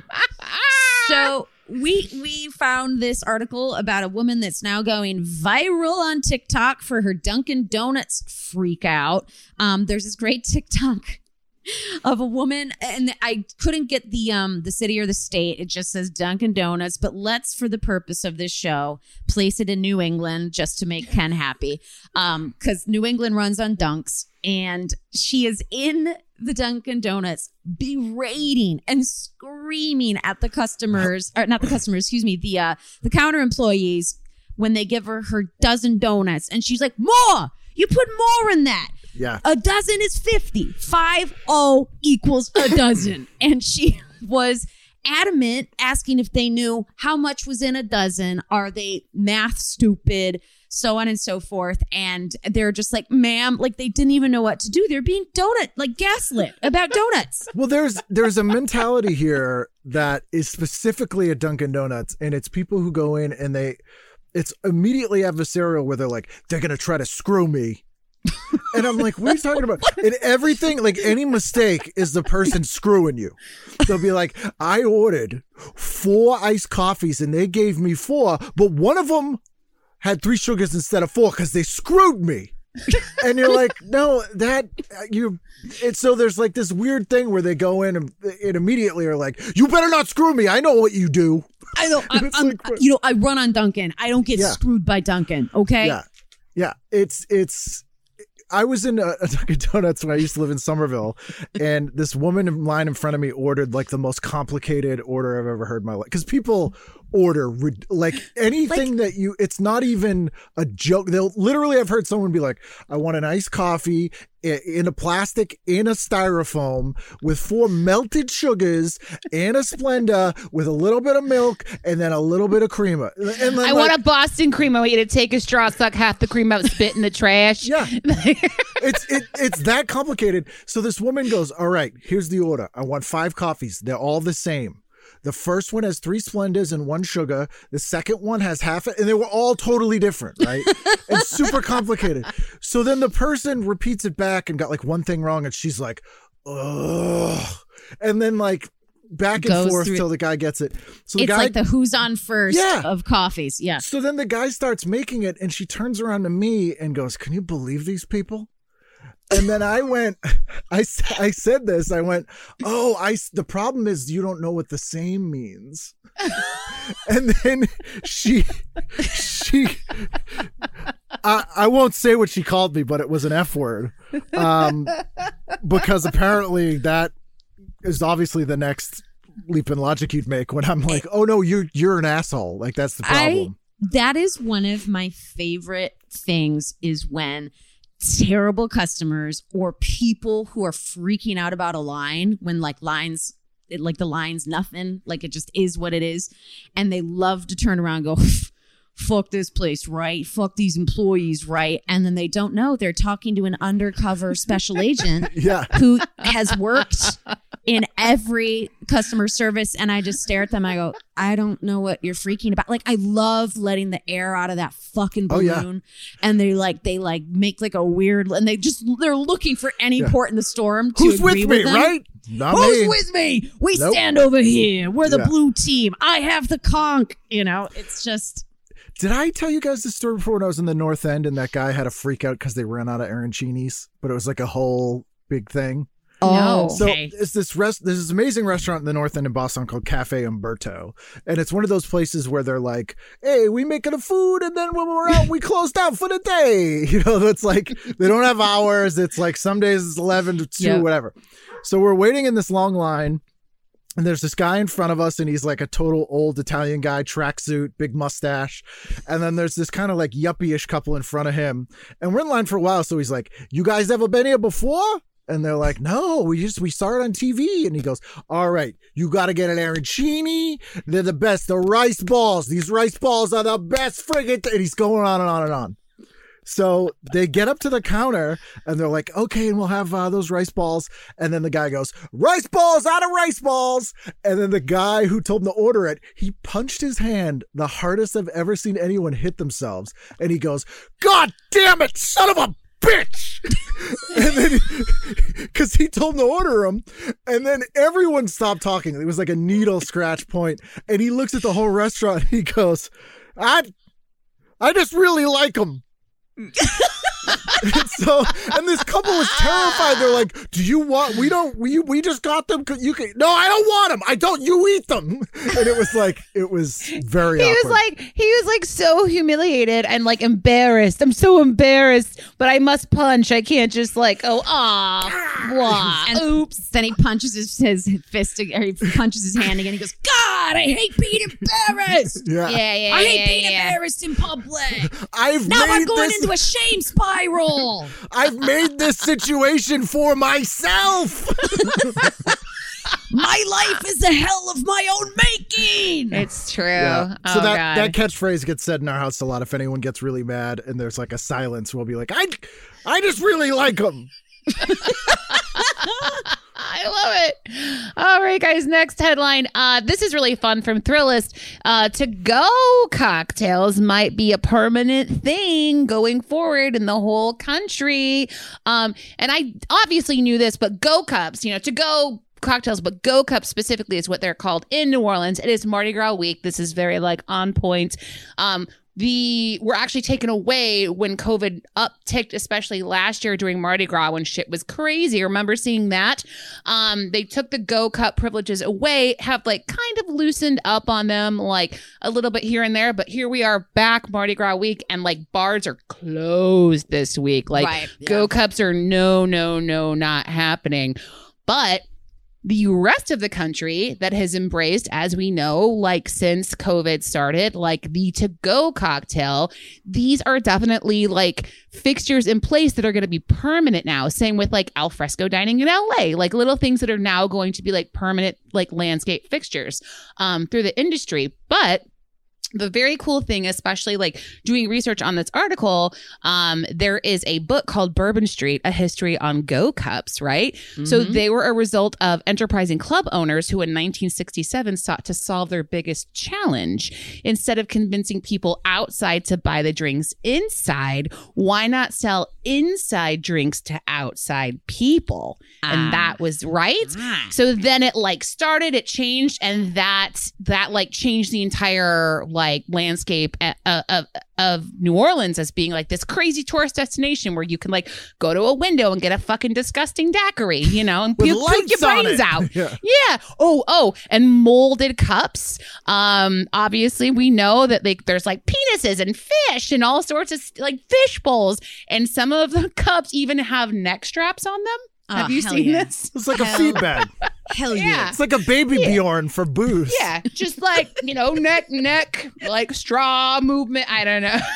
Speaker 3: so we we found this article about a woman that's now going viral on TikTok for her Dunkin' Donuts freak out. Um, there's this great TikTok of a woman, and I couldn't get the um the city or the state. It just says Dunkin' Donuts, but let's, for the purpose of this show, place it in New England just to make Ken happy, um because New England runs on Dunks, and she is in the Dunkin' Donuts berating and screaming at the customers, or not the customers, excuse me, the uh the counter employees when they give her her dozen donuts, and she's like, more, you put more in that.
Speaker 4: Yeah.
Speaker 3: A dozen is fifty. Five oh equals a dozen. And she was adamant, asking if they knew how much was in a dozen. Are they math stupid? So on and so forth. And they're just like, ma'am, like they didn't even know what to do. They're being donut, like gaslit about donuts.
Speaker 4: Well, there's there's a mentality here that is specifically at Dunkin' Donuts, and it's people who go in and they, it's immediately adversarial where they're like, they're going to try to screw me. And I'm like, what are you talking about? And everything, like any mistake is the person screwing you. They'll be like, I ordered four iced coffees and they gave me four, but one of them had three sugars instead of four because they screwed me. And you're like, no, that you. It's so there's like this weird thing where they go in and, and immediately are like, you better not screw me. I know what you do.
Speaker 3: I know, I'm,
Speaker 4: It's
Speaker 3: I'm,
Speaker 4: like,
Speaker 3: you know, I run on Dunkin'. I don't get
Speaker 4: Yeah.
Speaker 3: screwed by Dunkin'. Okay.
Speaker 4: Yeah. Yeah. It's, it's, I was in a, a Dunkin' Donuts when I used to live in Somerville, and this woman in line in front of me ordered like the most complicated order I've ever heard in my life. Because people order like anything that you, it's not even a joke. They'll literally, I've heard someone be like, I want an iced coffee in a plastic, in a styrofoam with four melted sugars and a Splenda with a little bit of milk and then a little bit of creamer. And then,
Speaker 2: I
Speaker 4: like,
Speaker 2: want a Boston cream. I want you to take a straw, suck half the cream out, spit in the trash.
Speaker 4: Yeah. it's it, it's that complicated. So this woman goes, all right, here's the order. I want five coffees. They're all the same. The first one has three Splendas and one sugar. The second one has half it. And they were all totally different, right? And super complicated. So then the person repeats it back and got like one thing wrong. And she's like, ugh. And then like back and
Speaker 3: Goes
Speaker 4: forth
Speaker 3: through-
Speaker 4: till the guy gets it. So the
Speaker 3: It's
Speaker 4: guy,
Speaker 3: like the who's on first
Speaker 4: Yeah.
Speaker 3: of coffees. Yeah.
Speaker 4: So then the guy starts making it, and she turns around to me and goes, can you believe these people? And then I went, I, s- I said this, I went, oh, I, s- the problem is you don't know what the same means. And then she, she, I, I won't say what she called me, but it was an F word. Um, because apparently that is obviously the next leap in logic you'd make when I'm like, oh no, you're, you're an asshole. Like that's the problem.
Speaker 3: I, that is one of my favorite things is when terrible customers or people who are freaking out about a line when like lines it, like the line's nothing, like it just is what it is, and they love to turn around and go, fuck this place, right? Fuck these employees, right? And then they don't know they're talking to an undercover special agent
Speaker 4: Yeah.
Speaker 3: who has worked in every customer service. And I just stare at them. I go, I don't know what you're freaking about. Like, I love letting the air out of that fucking
Speaker 4: Oh,
Speaker 3: balloon.
Speaker 4: yeah.
Speaker 3: And they like, they like make like a weird, and they just, they're looking for any
Speaker 4: Yeah.
Speaker 3: port in the storm to
Speaker 4: Who's
Speaker 3: agree
Speaker 4: with me,
Speaker 3: them.
Speaker 4: right? Not
Speaker 3: Who's
Speaker 4: me.
Speaker 3: with me? We
Speaker 4: Nope.
Speaker 3: stand over here. We're the
Speaker 4: Yeah.
Speaker 3: blue team. I have the conch. You know, it's just,
Speaker 4: Did I tell you guys the story before when I was in the North End and that guy had a freak out because they ran out of arancinis, but it was like a whole big thing?
Speaker 3: Oh,
Speaker 4: So
Speaker 3: okay.
Speaker 4: it's this rest. There's this amazing restaurant in the North End in Boston called Cafe Umberto, and it's one of those places where they're like, "Hey, we making the food, and then when we're out, we close down for the day." You know, that's like they don't have hours. It's like some days it's eleven to two,
Speaker 2: Yep.
Speaker 4: whatever. So we're waiting in this long line, and there's this guy in front of us, and he's like a total old Italian guy, tracksuit, big mustache, and then there's this kind of like yuppie-ish couple in front of him, and we're in line for a while. So he's like, "You guys ever been here before?" And they're like, "No, we just, we saw it on T V." And he goes, "All right, you got to get an arancini. They're the best. The rice balls. These rice balls are the best friggin' th-" And he's going on and on and on. So they get up to the counter and they're like, "Okay, and we'll have uh, those rice balls." And then the guy goes, "Rice balls out of rice balls." And then the guy who told him to order it, he punched his hand the hardest I've ever seen anyone hit themselves. And he goes, "God damn it, son of a bitch." And then, because he told him to order them, and then everyone stopped talking. It was like a needle scratch point, and he looks at the whole restaurant. And he goes, "I, I just really like them." And so, and this couple was terrified. They're like, "Do you want? We don't. We we just got them. You can. No, I don't want them. I don't. You eat them." And it was like, it was very.
Speaker 2: He
Speaker 4: awkward.
Speaker 2: was like, he was like so humiliated and like embarrassed. I'm so embarrassed, but I must punch. I can't just like, oh, ah, blah.
Speaker 3: And
Speaker 2: Oops.
Speaker 3: Then he punches his, his fist, ag- or he punches his hand again. He goes, "God, I hate being embarrassed.
Speaker 4: yeah.
Speaker 2: Yeah, yeah,
Speaker 3: I hate
Speaker 2: yeah,
Speaker 3: being
Speaker 2: yeah.
Speaker 3: embarrassed in public.
Speaker 4: I've
Speaker 3: Now
Speaker 4: made
Speaker 3: I'm going
Speaker 4: this,
Speaker 3: into a shame spiral."
Speaker 4: I've made this situation for myself.
Speaker 3: My life is a hell of my own making.
Speaker 2: It's true.
Speaker 4: Yeah.
Speaker 2: Oh,
Speaker 4: So that,
Speaker 2: God.
Speaker 4: that catchphrase gets said in our house a lot. If anyone gets really mad and there's like a silence, we'll be like, I, I just really like them.
Speaker 2: I love it. All right, guys. Next headline. Uh, this is really fun from Thrillist. Uh, to-go cocktails might be a permanent thing going forward in the whole country. Um, and I obviously knew this, but Go Cups, you know, to-go cocktails, but Go Cups specifically is what they're called in New Orleans. It is Mardi Gras week. This is very like on point. Um, The were actually taken away when COVID upticked, especially last year during Mardi Gras when shit was crazy. Remember seeing that? Um, they took the Go Cup privileges away, have like kind of loosened up on them like a little bit here and there. But here we are back Mardi Gras week, and like bars are closed this week. Like
Speaker 3: Right, yeah.
Speaker 2: Go Cups are no, no, no, not happening. But the rest of the country that has embraced, as we know, like since COVID started, like the to-go cocktail, these are definitely like fixtures in place that are going to be permanent now. Same with like al fresco dining in L A, like little things that are now going to be like permanent, like landscape fixtures um, through the industry. But the very cool thing, especially like doing research on this article, um, there is a book called Bourbon Street, A History on Go Cups, right? Mm-hmm. So they were a result of enterprising club owners who in nineteen sixty-seven sought to solve their biggest challenge. Instead of convincing people outside to buy the drinks inside, why not sell inside drinks to outside people?
Speaker 3: Ah.
Speaker 2: And that was right.
Speaker 3: Ah.
Speaker 2: So then it like started, it changed, and that that like changed the entire like landscape of, of of New Orleans as being like this crazy tourist destination where you can like go to a window and get a fucking disgusting daiquiri, you know, and
Speaker 4: With
Speaker 2: puke, puke
Speaker 4: lights
Speaker 2: your
Speaker 4: on
Speaker 2: brains
Speaker 4: it.
Speaker 2: out.
Speaker 4: Yeah.
Speaker 2: Yeah. Oh, oh, and molded cups. Um, obviously we know that like there's like penises and fish and all sorts of like fish bowls, and some of the cups even have neck straps on them.
Speaker 3: Oh,
Speaker 2: Have you
Speaker 3: hell
Speaker 2: seen
Speaker 3: yeah.
Speaker 2: this?
Speaker 4: It's like a
Speaker 3: Hell-
Speaker 4: feed bag.
Speaker 3: Hell
Speaker 2: Yeah.
Speaker 3: yeah.
Speaker 4: It's like a baby Bjorn for booze.
Speaker 2: Yeah, just like, you know, neck, neck, like straw movement. I don't know.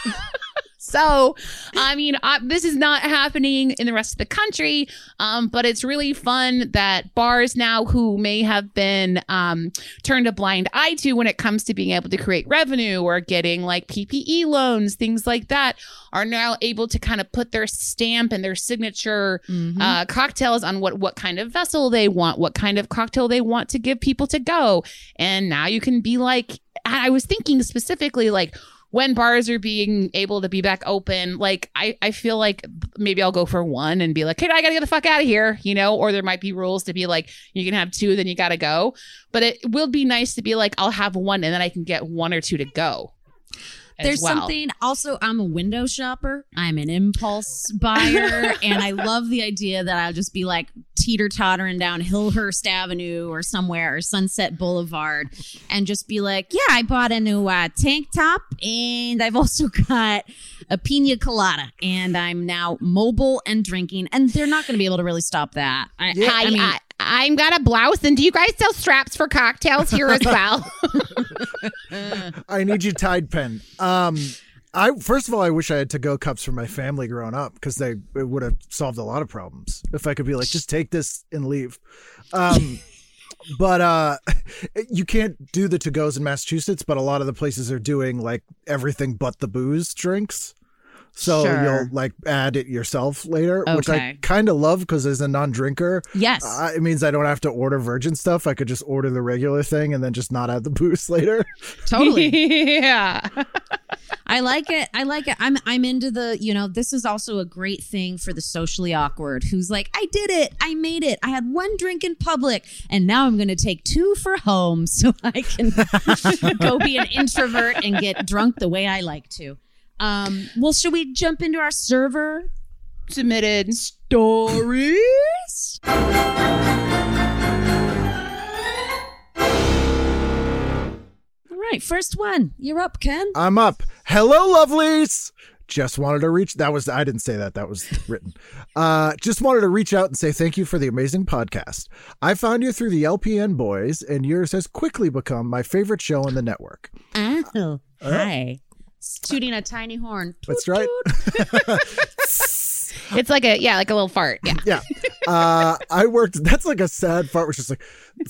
Speaker 2: So, I mean, uh, this is not happening in the rest of the country, um, but it's really fun that bars now who may have been um, turned a blind eye to when it comes to being able to create revenue or getting like P P E loans, things like that, are now able to kind of put their stamp and their signature
Speaker 3: Mhm.
Speaker 2: uh, cocktails on what, what kind of vessel they want, what kind of cocktail they want to give people to go. And now you can be like, I was thinking specifically like, when bars are being able to be back open, like I, I feel like maybe I'll go for one and be like, hey, I gotta get the fuck out of here, you know, or there might be rules to be like, you can have two, then you gotta go. But it will be nice to be like, I'll have one and then I can get one or two to go. as
Speaker 3: There's
Speaker 2: well.
Speaker 3: something also, I'm a window shopper. I'm an impulse buyer. And I love the idea that I'll just be like teeter-tottering down Hillhurst Avenue or somewhere or Sunset Boulevard and just be like, yeah, I bought a new uh, tank top and I've also got a pina colada and I'm now mobile and drinking. And they're not going to be able to really stop that. I,
Speaker 4: Yeah.
Speaker 2: I,
Speaker 3: I mean,
Speaker 2: I, I'm got a blouse, and do you guys sell straps for cocktails here as well?
Speaker 4: I need you Tide pen. Um, I first of all, I wish I had to-go cups for my family growing up because they it would have solved a lot of problems if I could be like, just take this and leave. Um, but uh, you can't do the to-goes in Massachusetts, but a lot of the places are doing like everything but the booze drinks. So
Speaker 3: Sure.
Speaker 4: you'll like add it yourself later, which I
Speaker 3: Okay.
Speaker 4: kind of love because as a non-drinker,
Speaker 3: yes.
Speaker 4: uh, it means I don't have to order virgin stuff. I could just order the regular thing and then just not add the booze later.
Speaker 3: Totally.
Speaker 2: Yeah.
Speaker 3: I like it. I like it. I'm I'm into the, you know, this is also a great thing for the socially awkward who's like, I did it. I made it. I had one drink in public and now I'm going to take two for home so I can go be an introvert and get drunk the way I like to. Um, well, should we jump into our server
Speaker 2: Submitted.
Speaker 3: stories? All right, first one. You're up, Ken.
Speaker 4: I'm up. Hello, lovelies. Just wanted to reach. That was, I didn't say that. That was written. Uh, just wanted to reach out and say thank you for the amazing podcast. I found you through the L P N boys, and yours has quickly become my favorite show on the network.
Speaker 3: Oh, hi. Tooting a tiny horn.
Speaker 4: That's
Speaker 3: Toot,
Speaker 4: right.
Speaker 3: toot.
Speaker 2: It's like a yeah, like a little fart. Yeah.
Speaker 4: Yeah. Uh, I worked. That's like a sad fart, which is like,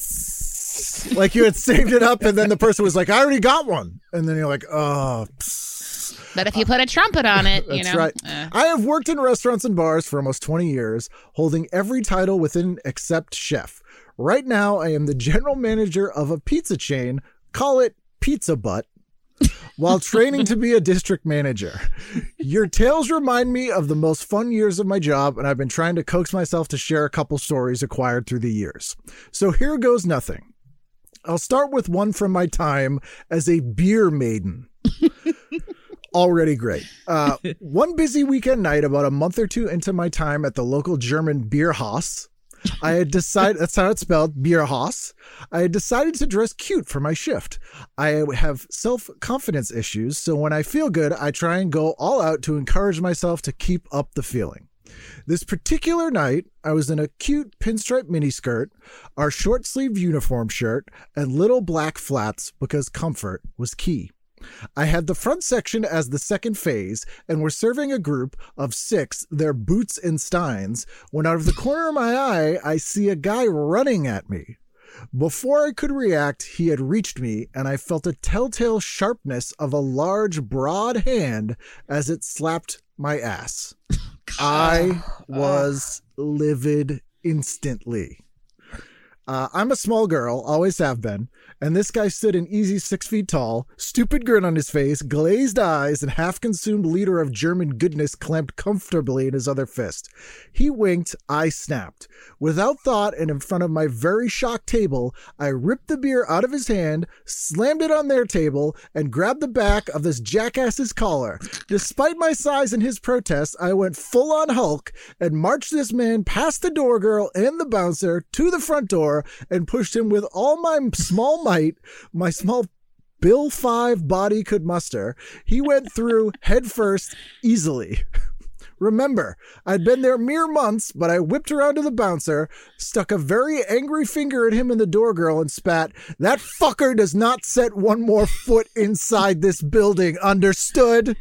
Speaker 4: like you had saved it up, and then the person was like, "I already got one," and then you're like, "Oh."
Speaker 2: But if you put a trumpet on it, you
Speaker 4: That's
Speaker 2: know.
Speaker 4: right.
Speaker 2: uh,
Speaker 4: I have worked in restaurants and bars for almost twenty years, holding every title within except chef. Right now, I am the general manager of a pizza chain. Call it Pizza Butt. While training to be a district manager. Your tales remind me of the most fun years of my job, and I've been trying to coax myself to share a couple stories acquired through the years. So here goes nothing. I'll start with one from my time as a beer maiden. Already great. Uh, one busy weekend night about a month or two into my time at the local German Bierhaus, I had decided, that's how it's spelled, Bierhaus. I had decided to dress cute for my shift. I have self-confidence issues, so when I feel good, I try and go all out to encourage myself to keep up the feeling. This particular night, I was in a cute pinstripe miniskirt, our short-sleeved uniform shirt, and little black flats because comfort was key. I had the front section as the second phase and were serving a group of six their boots and steins when out of the corner of my eye, I see a guy running at me. Before I could react, he had reached me and I felt a telltale sharpness of a large, broad hand as it slapped my ass. I was livid instantly. Uh, I'm a small girl, always have been, and this guy stood an easy six feet tall, stupid grin on his face, glazed eyes, and half-consumed liter of German goodness clamped comfortably in his other fist. He winked, I snapped. Without thought and in front of my very shocked table, I ripped the beer out of his hand, slammed it on their table, and grabbed the back of this jackass's collar. Despite my size and his protest, I went full-on Hulk and marched this man past the door girl and the bouncer to the front door and pushed him with all my small might, my small Bill Five body could muster. He went through head first easily. Remember, I'd been there mere months, but I whipped around to the bouncer, stuck a very angry finger at him and the door girl and spat, "That fucker does not set one more foot inside this building, understood?"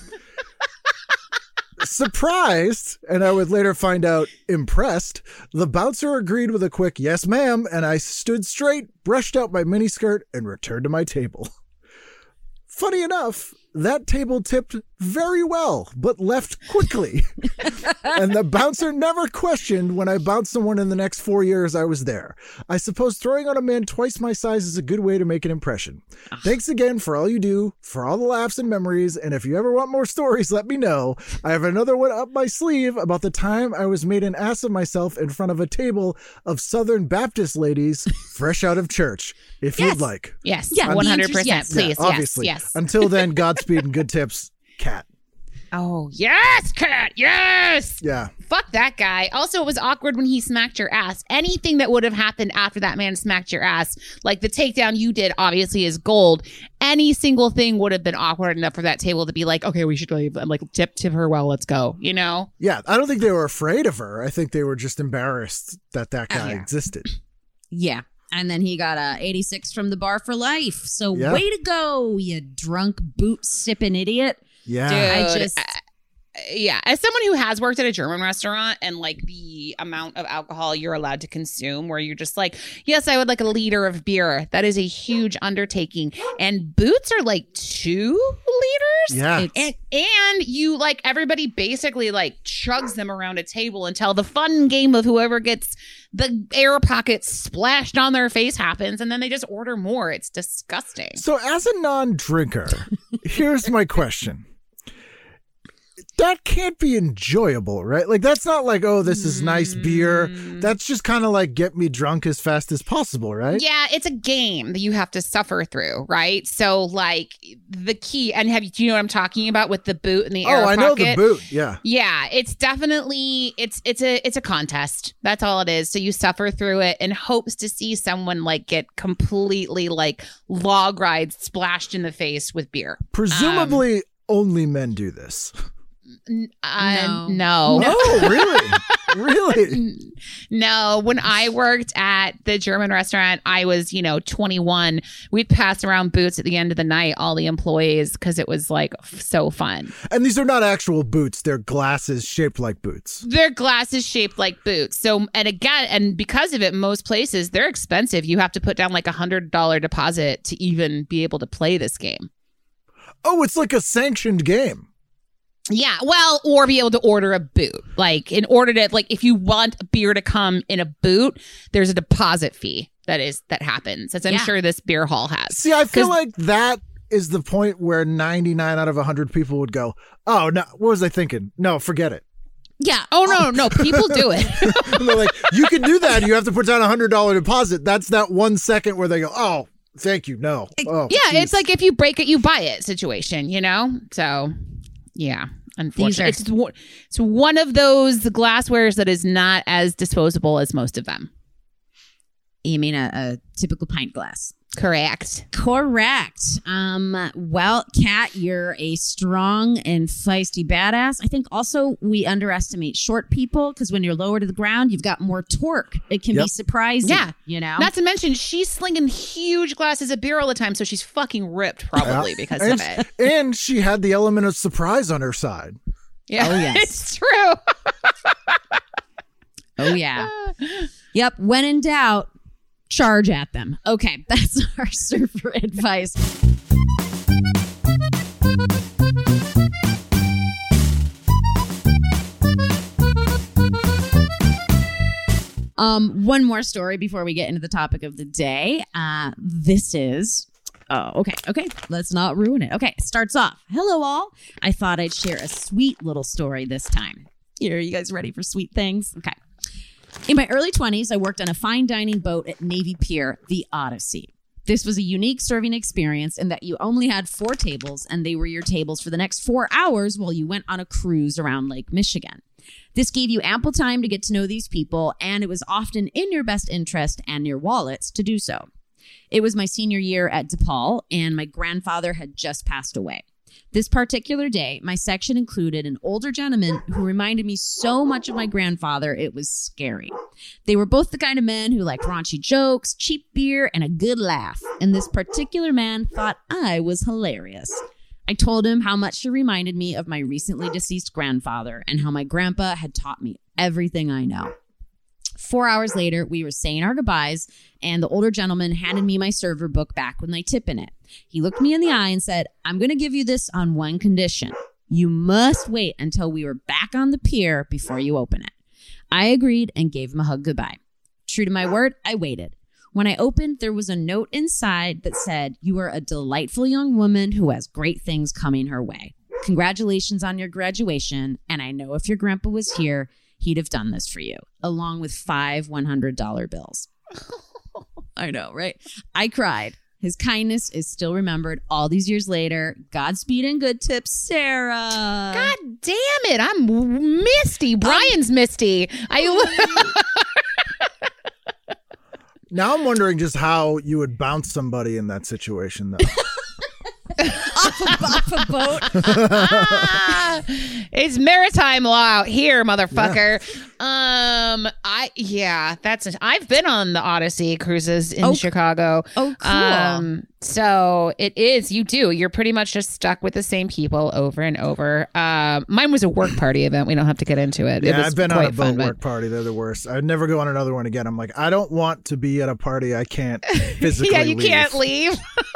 Speaker 4: Surprised, and I would later find out impressed, the bouncer agreed with a quick "yes ma'am," and I stood straight, brushed out my miniskirt, and returned to my table. Funny enough, that table tipped very well, but left quickly. And the bouncer never questioned when I bounced someone in the next four years I was there. I suppose throwing on a man twice my size is a good way to make an impression. Thanks again for all you do, for all the laughs and memories, and if you ever want more stories, let me know. I have another one up my sleeve about the time I was made an ass of myself in front of a table of Southern Baptist ladies fresh out of church, if
Speaker 3: Yes.
Speaker 4: you'd like.
Speaker 2: Yes.
Speaker 3: Yeah,
Speaker 2: One hundred
Speaker 3: yes.
Speaker 2: percent. Please.
Speaker 4: Yeah, obviously.
Speaker 2: Yes. Yes.
Speaker 4: Until then, Godspeed. Godspeed and good tips. Cat.
Speaker 2: Oh, yes, Cat. Yes.
Speaker 4: Yeah.
Speaker 2: Fuck that guy. Also, it was awkward when he smacked your ass. Anything that would have happened after that man smacked your ass, like the takedown you did, obviously is gold. Any single thing would have been awkward enough for that table to be like, okay, we should leave. Like, tip, tip her well. Let's go. You know?
Speaker 4: Yeah. I don't think they were afraid of her. I think they were just embarrassed that that guy
Speaker 3: Oh, yeah.
Speaker 4: existed.
Speaker 3: Yeah. And then he got a eighty-six from the bar for life. So
Speaker 4: Yeah.
Speaker 3: way to go, you drunk boot sipping idiot.
Speaker 4: Yeah.
Speaker 2: Dude,
Speaker 3: I just-
Speaker 2: uh, yeah, as someone who has worked at a German restaurant and like the amount of alcohol you're allowed to consume, where you're just like, yes, I would like a liter of beer. That is a huge undertaking. And boots are like two liters.
Speaker 4: Yeah.
Speaker 3: It's-
Speaker 2: And, and you like everybody basically like chugs them around a table until the fun game of whoever gets the air pockets splashed on their face happens. And then they just order more. It's disgusting.
Speaker 4: So, as a non-drinker, here's my question. That can't be enjoyable, right? Like, that's not like, oh, this is nice beer. That's just kind of like get me drunk as fast as possible, right?
Speaker 2: Yeah, it's a game that you have to suffer through, right? So, like, the key, and have you, do you know what I'm talking about with the boot and the air
Speaker 4: Oh, I
Speaker 2: pocket?
Speaker 4: know the boot. Yeah.
Speaker 2: Yeah, it's definitely it's it's a it's a contest. That's all it is. So you suffer through it in hopes to see someone like get completely like log ride splashed in the face with beer.
Speaker 4: Presumably, only men do this.
Speaker 2: N- uh,
Speaker 3: No.
Speaker 2: no.
Speaker 4: Oh, really? Really?
Speaker 2: No, when I worked at the German restaurant, I was, you know, twenty-one. We'd pass around boots at the end of the night, all the employees, because it was like f- so fun.
Speaker 4: And these are not actual boots. They're glasses shaped like boots.
Speaker 2: Their glasses shaped like boots. So, and again, and because of it, most places, they're expensive. You have to put down like a one hundred dollars deposit to even be able to play this game.
Speaker 4: Oh, it's like a sanctioned game.
Speaker 2: Yeah, well, or be able to order a boot. Like, in order to, like, if you want beer to come in a boot, there's a deposit fee that is, that happens, as I'm
Speaker 3: Yeah.
Speaker 2: sure this beer hall has.
Speaker 4: See, I feel
Speaker 2: 'Cause-
Speaker 4: like that is the point where ninety-nine out of one hundred people would go, oh, no, what was I thinking? No, forget it.
Speaker 3: Yeah.
Speaker 2: Oh, no, no, people do it.
Speaker 4: And they're like, you can do that. You have to put down a one hundred dollars deposit. That's that one second where they go, oh, thank you. No. Oh,
Speaker 2: Yeah,
Speaker 4: geez.
Speaker 2: it's like if you break it, you buy it situation, you know? So, yeah, unfortunately.
Speaker 3: are-
Speaker 2: It's, one- it's one of those glasswares that is not as disposable as most of them.
Speaker 3: You mean a, a typical pint glass?
Speaker 2: Correct.
Speaker 3: Correct. Um, well, Kat, you're a strong and feisty badass. I think also we underestimate short people because when you're lower to the ground, you've got more torque. It can
Speaker 4: Yep.
Speaker 3: be surprising.
Speaker 2: Yeah.
Speaker 3: You know?
Speaker 2: Not to mention, she's slinging huge glasses of beer all the time, so she's fucking ripped probably
Speaker 4: Yeah.
Speaker 2: because
Speaker 4: and,
Speaker 2: of it.
Speaker 4: and she had the element of surprise on her side.
Speaker 2: Yeah,
Speaker 3: Oh, yes.
Speaker 2: it's true.
Speaker 3: Oh, yeah. Yep. When in doubt, charge at them. Okay. That's our surfer advice. Um, one more story before we get into the topic of the day. Uh, this is. Oh, okay. Okay. Let's not ruin it. Okay. Starts off. Hello, all. I thought I'd share a sweet little story this time. Here, are you guys ready for sweet things? Okay. In my early twenties, I worked on a fine dining boat at Navy Pier, the Odyssey. This was a unique serving experience in that you only had four tables, and they were your tables for the next four hours while you went on a cruise around Lake Michigan. This gave you ample time to get to know these people, and it was often in your best interest and your wallets to do so. It was my senior year at DePaul, and my grandfather had just passed away. This particular day, my section included an older gentleman who reminded me so much of my grandfather, it was scary. They were both the kind of men who liked raunchy jokes, cheap beer, and a good laugh, and this particular man thought I was hilarious. I told him how much he reminded me of my recently deceased grandfather and how my grandpa had taught me everything I know. Four hours later, we were saying our goodbyes, and the older gentleman handed me my server book back with my tip in it. He looked me in the eye and said, I'm going to give you this on one condition. You must wait until we were back on the pier before you open it. I agreed and gave him a hug goodbye. True to my word, I waited. When I opened, there was a note inside that said, you are a delightful young woman who has great things coming her way. Congratulations on your graduation, and I know if your grandpa was here, he'd have done this for you, along with five one hundred dollars bills. I know, right? I cried. His kindness is still remembered all these years later. Godspeed and good tips, Sarah.
Speaker 2: God damn it. I'm misty. Brian's misty. I
Speaker 4: Now I'm wondering just how you would bounce somebody in that situation, though.
Speaker 3: off, a, off a boat.
Speaker 2: ah, it's maritime law out here, motherfucker. Yeah. Um, I yeah, that's it. I've been on the Odyssey cruises in
Speaker 3: Oh.
Speaker 2: Chicago.
Speaker 3: Oh, cool.
Speaker 2: Um, so it is. You do. You're pretty much just stuck with the same people over and over. Um, mine was a work party event. We don't have to get into it. it
Speaker 4: Yeah,
Speaker 2: was
Speaker 4: I've been on
Speaker 2: quite
Speaker 4: a boat
Speaker 2: fun,
Speaker 4: work party. They're the worst. I'd never go on another one again. I'm like, I don't want to be at a party I can't physically
Speaker 2: yeah, you
Speaker 4: leave.
Speaker 2: can't leave.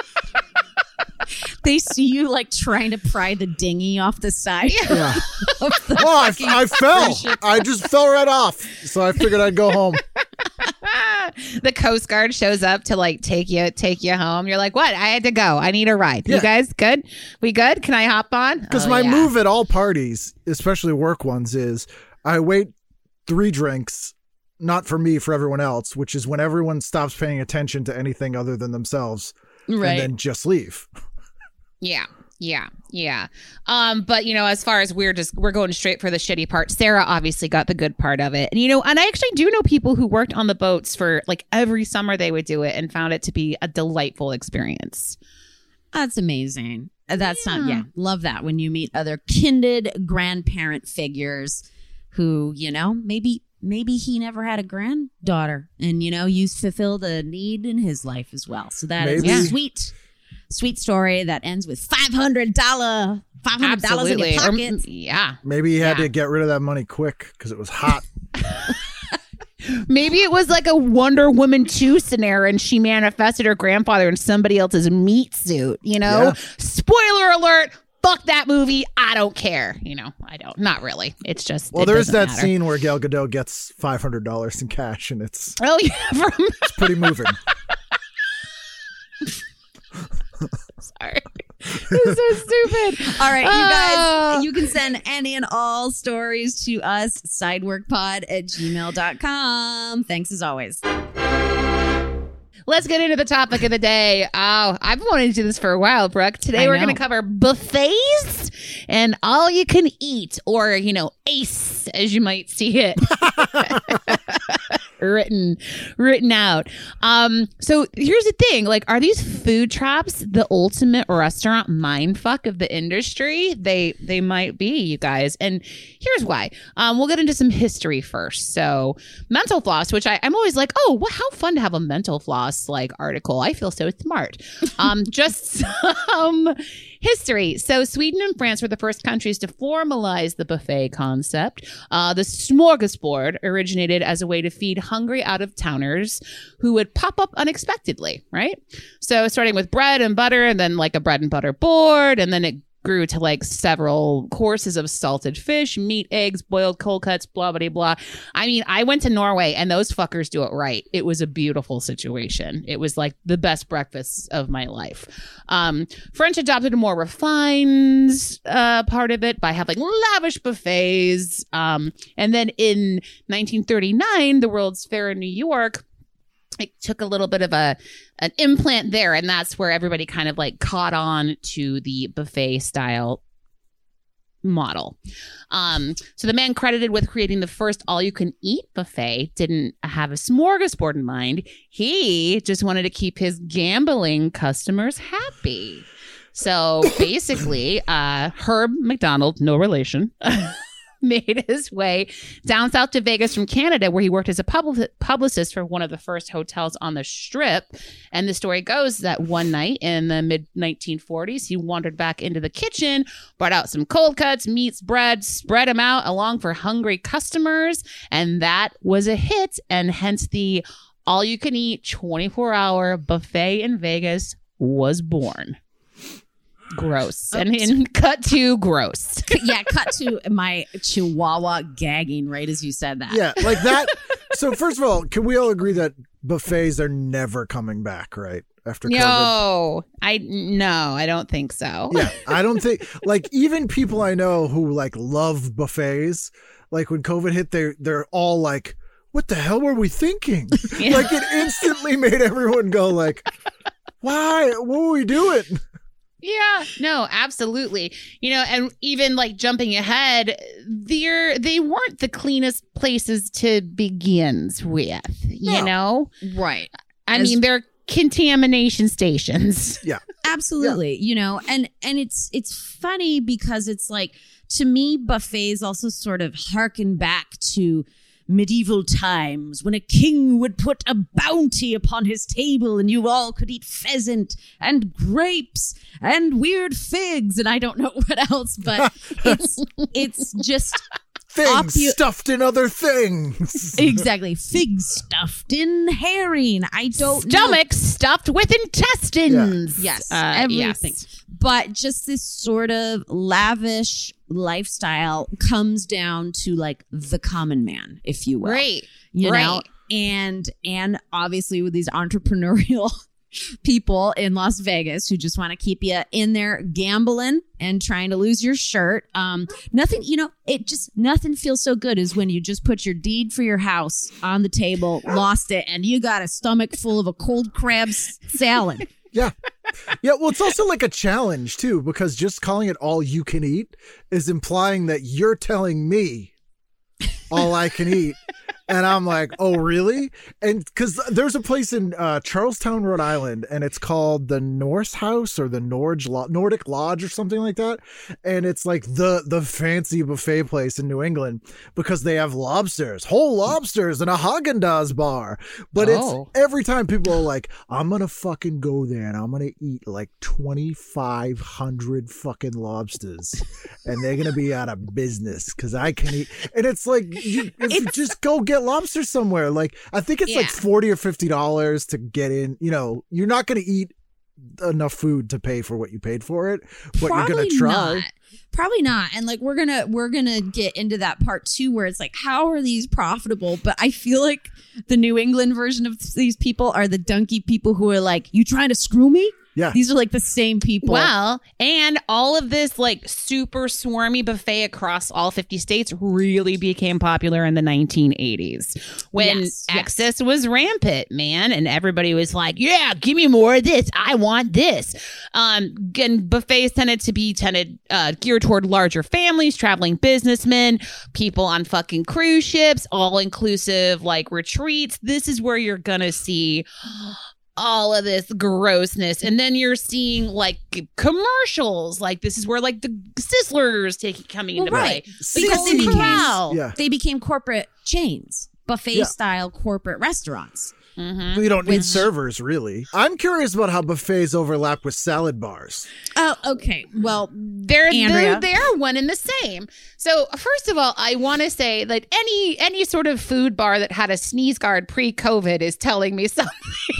Speaker 3: They see you like trying to pry the dinghy off the side.
Speaker 4: Yeah.
Speaker 3: of the
Speaker 4: Oh, I,
Speaker 3: fucking
Speaker 4: I fell.
Speaker 3: cruise ship.
Speaker 4: I just fell right off. So I figured I'd go home.
Speaker 2: The Coast Guard shows up to like take you take you home. You're like, what? I had to go. I need a ride.
Speaker 4: Yeah.
Speaker 2: You guys good? We good? Can I hop on?
Speaker 4: Because
Speaker 2: Oh,
Speaker 4: my
Speaker 2: yeah.
Speaker 4: move at all parties, especially work ones, is I wait three drinks, not for me, for everyone else, which is when everyone stops paying attention to anything other than themselves,
Speaker 3: Right.
Speaker 4: and then just leave.
Speaker 2: Yeah. Yeah. Yeah. Um, but you know, as far as we're just we're going straight for the shitty part, Sarah obviously got the good part of it. And you know, and I actually do know people who worked on the boats for like every summer they would do it and found it to be a delightful experience.
Speaker 3: That's amazing. Uh, That's
Speaker 2: Yeah.
Speaker 3: not, yeah, love that when you meet other kindred grandparent figures who, you know, maybe maybe he never had a granddaughter and, you know, you fulfilled a need in his life as well. So that is
Speaker 4: Maybe.
Speaker 3: a sweet, sweet story that ends with five hundred dollars five hundred dollars in your
Speaker 2: Absolutely. Or-
Speaker 3: pocket.
Speaker 2: yeah.
Speaker 4: Maybe he had
Speaker 2: Yeah.
Speaker 4: to get rid of that money quick because it was hot.
Speaker 2: Maybe it was like a Wonder Woman two scenario and she manifested her grandfather in somebody else's meat suit, you know?
Speaker 4: Yeah.
Speaker 2: Spoiler alert. Fuck that movie. I don't care. You know, I don't. Not really. It's just.
Speaker 4: Well,
Speaker 2: it
Speaker 4: there's
Speaker 2: doesn't
Speaker 4: that
Speaker 2: matter.
Speaker 4: scene where Gal Gadot gets five hundred dollars in cash, and it's
Speaker 2: Oh, yeah. From.
Speaker 4: it's pretty moving.
Speaker 2: Sorry. It's so stupid.
Speaker 3: All right, you
Speaker 2: Ah.
Speaker 3: guys, you can send any and all stories to us, sideworkpod at gmail dot com. Thanks as always.
Speaker 2: Let's get into the topic of the day. Oh, I've been wanting to do this for a while, Brooke. Today
Speaker 3: I
Speaker 2: we're
Speaker 3: know.
Speaker 2: going to cover buffets and all you can eat, or, you know, ACE, as you might see it. written written out. Um, so here's the thing. Like, are these food traps the ultimate restaurant mindfuck of the industry? They they might be, you guys. And here's why. Um, we'll get into some history first. So mental floss, which I, I'm always like, oh, well, how fun to have a mental floss like article. I feel so smart. Um, just some history. So Sweden and France were the first countries to formalize the buffet concept. Uh, the smorgasbord originated as a way to feed hungry out-of-towners who would pop up unexpectedly, right? So starting with bread and butter and then like a bread and butter board, and then it grew to like several courses of salted fish, meat, eggs, boiled cold cuts, blah, blah, blah. I mean, I went to Norway and those fuckers do it right. It was a beautiful situation. It was like the best breakfast of my life. Um, French adopted a more refined uh, part of it by having lavish buffets. Um, and then in nineteen thirty-nine, the World's Fair in New York, it took a little bit of a an implant there, and that's where everybody kind of like caught on to the buffet style model. Um, so the man credited with creating the first all-you-can-eat buffet didn't have a smorgasbord in mind. He just wanted to keep his gambling customers happy. So basically, uh, Herb McDonald, no relation, made his way down south to Vegas from Canada, where he worked as a public- publicist for one of the first hotels on the Strip. And the story goes that one night in the mid nineteen forties, he wandered back into the kitchen, brought out some cold cuts, meats, bread, spread them out along for hungry customers. And that was a hit. And hence the all-you-can-eat twenty-four hour buffet in Vegas was born. Gross. And in cut to gross.
Speaker 3: Yeah, cut to my chihuahua gagging right as you said that.
Speaker 4: Yeah, like that. So first of all, can we all agree that buffets are never coming back, right? After COVID?
Speaker 2: No, I no, I don't think so.
Speaker 4: Yeah, I don't think, like, even people I know who like love buffets, like when COVID hit, they they're all like, what the hell were we thinking?
Speaker 2: Yeah.
Speaker 4: Like, it instantly made everyone go like, Why? What were we doing?
Speaker 2: Yeah, no, absolutely. You know, and even like jumping ahead, they're they weren't the cleanest places to begin with, you
Speaker 4: No.
Speaker 2: know?
Speaker 3: Right.
Speaker 2: I
Speaker 3: As-
Speaker 2: mean, they're contamination stations.
Speaker 4: Yeah.
Speaker 3: Absolutely. You know, and and it's it's funny because it's like, to me, buffets also sort of harken back to medieval times when a king would put a bounty upon his table and you all could eat pheasant and grapes and weird figs and I don't know what else, but it's it's just
Speaker 4: Things
Speaker 3: Oppu-
Speaker 4: stuffed in other things.
Speaker 3: exactly figs stuffed in herring. I don't know.
Speaker 2: Stomach stuffed with intestines.
Speaker 3: Yes,
Speaker 2: Uh,
Speaker 3: everything.
Speaker 2: yes.
Speaker 3: But just this sort of lavish lifestyle comes down to like the common man, if you will.
Speaker 2: Right.
Speaker 3: You
Speaker 2: right.
Speaker 3: know, and and obviously with these entrepreneurial people in Las Vegas who just want to keep you in there gambling and trying to lose your shirt. Um, nothing, you know, it just nothing feels so good as when you just put your deed for your house on the table, lost it, and you got a stomach full of a cold crab s- salad.
Speaker 4: Yeah. Yeah, well, it's also like a challenge, too, because just calling it all you can eat is implying that you're telling me all I can eat. And I'm like, oh, really? And because there's a place in uh, Charlestown, Rhode Island, and it's called the Norse House or the Norge Lo- Nordic Lodge or something like that. And it's like the the fancy buffet place in New England because they have lobsters, whole lobsters, and a Haagen-Dazs bar. But
Speaker 2: Oh.
Speaker 4: it's every time people are like, I'm going to fucking go there and I'm going to eat like twenty-five hundred fucking lobsters. And they're going to be out of business because I can eat. And it's like, you, if you just go get lobster somewhere. Like, I think it's like
Speaker 3: Yeah.
Speaker 4: forty or fifty dollars to get in. You know, you're not going to eat enough food to pay for what you paid for it, but you're going to try.
Speaker 3: Not. Probably not. And like we're gonna we're gonna get into that part too, where it's like, how are these profitable? But I feel like the New England version of these people are the donkey people who are like, you trying to screw me?
Speaker 4: Yeah.
Speaker 3: These are like the same people.
Speaker 2: Well, and all of this like super swarmy buffet across all fifty states really became popular in the nineteen eighties when
Speaker 3: Yes, yes.
Speaker 2: excess was rampant, man. And everybody was like, yeah, give me more of this. I want this. Um, and buffets tended to be tended uh, geared toward larger families, traveling businessmen, people on fucking cruise ships, all inclusive like retreats. This is where you're going to see all of this grossness. And then you're seeing like commercials. Like this is where like the Sizzlers take coming
Speaker 3: Well,
Speaker 2: into
Speaker 3: right.
Speaker 2: play.
Speaker 3: Because they
Speaker 2: Golden
Speaker 3: became,
Speaker 2: Corral.
Speaker 4: Yeah.
Speaker 3: they became corporate chains, buffet
Speaker 4: Yeah.
Speaker 3: style corporate restaurants.
Speaker 2: Mhm.
Speaker 4: We don't need
Speaker 3: Which-
Speaker 4: servers, really. I'm curious about how buffets overlap with salad bars.
Speaker 3: Oh, okay. Well,
Speaker 2: They're,
Speaker 3: Andrea.
Speaker 2: they're they're one and the same. So first of all, I want to say that any any sort of food bar that had a sneeze guard pre-COVID is telling me something.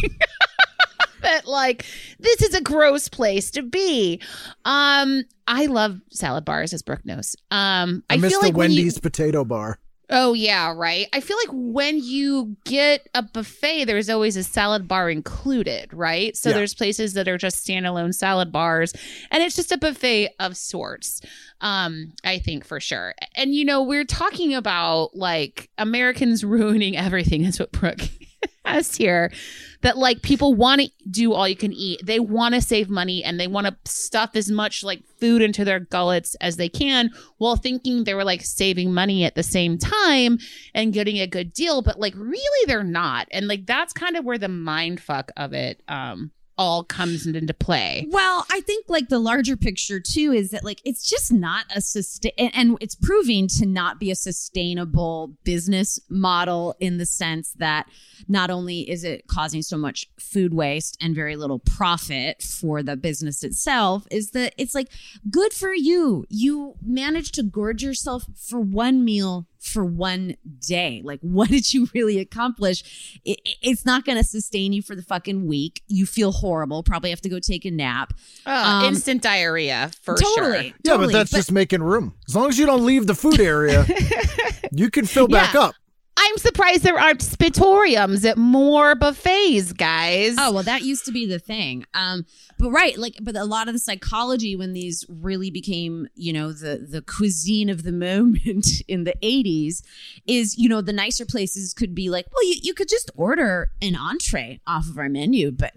Speaker 2: That like this is a gross place to be. Um, I love salad bars, as Brooke knows. Um,
Speaker 4: I,
Speaker 2: I,
Speaker 4: miss
Speaker 2: feel
Speaker 4: the
Speaker 2: like when you-
Speaker 4: Wendy's potato bar.
Speaker 2: Oh, yeah, right. I feel like when you get a buffet, there's always a salad bar included, right? So
Speaker 4: Yeah.
Speaker 2: there's places that are just standalone salad bars, and it's just a buffet of sorts, um, I think for sure. And, you know, we're talking about like Americans ruining everything, is what Brooke has here. That like people want to do all you can eat. They want to save money and they want to stuff as much like food into their gullets as they can while thinking they were like saving money at the same time and getting a good deal. But like really they're not. And like that's kind of where the mind fuck of it um all comes into play.
Speaker 3: Well, I think like the larger picture too is that like it's just not a sustain, and, and it's proving to not be a sustainable business model in the sense that not only is it causing so much food waste and very little profit for the business itself, is that it's like good for you. You managed to gorge yourself for one meal for one day. Like, what did you really accomplish? It, it's not going to sustain you for the fucking week. You feel horrible. Probably have to go take a nap.
Speaker 2: Uh,
Speaker 3: Um,
Speaker 2: instant diarrhea for
Speaker 3: totally.
Speaker 2: sure.
Speaker 4: Yeah,
Speaker 3: totally.
Speaker 4: but that's just making room. As long as you don't leave the food area, you can fill back
Speaker 2: Yeah.
Speaker 4: up.
Speaker 2: I'm surprised there aren't spitoriums at more buffets, guys.
Speaker 3: Oh, well, that used to be the thing. Um, but right, like, but a lot of the psychology when these really became, you know, the the cuisine of the moment in the eighties is, you know, the nicer places could be like, well, you, you could just order an entree off of our menu, but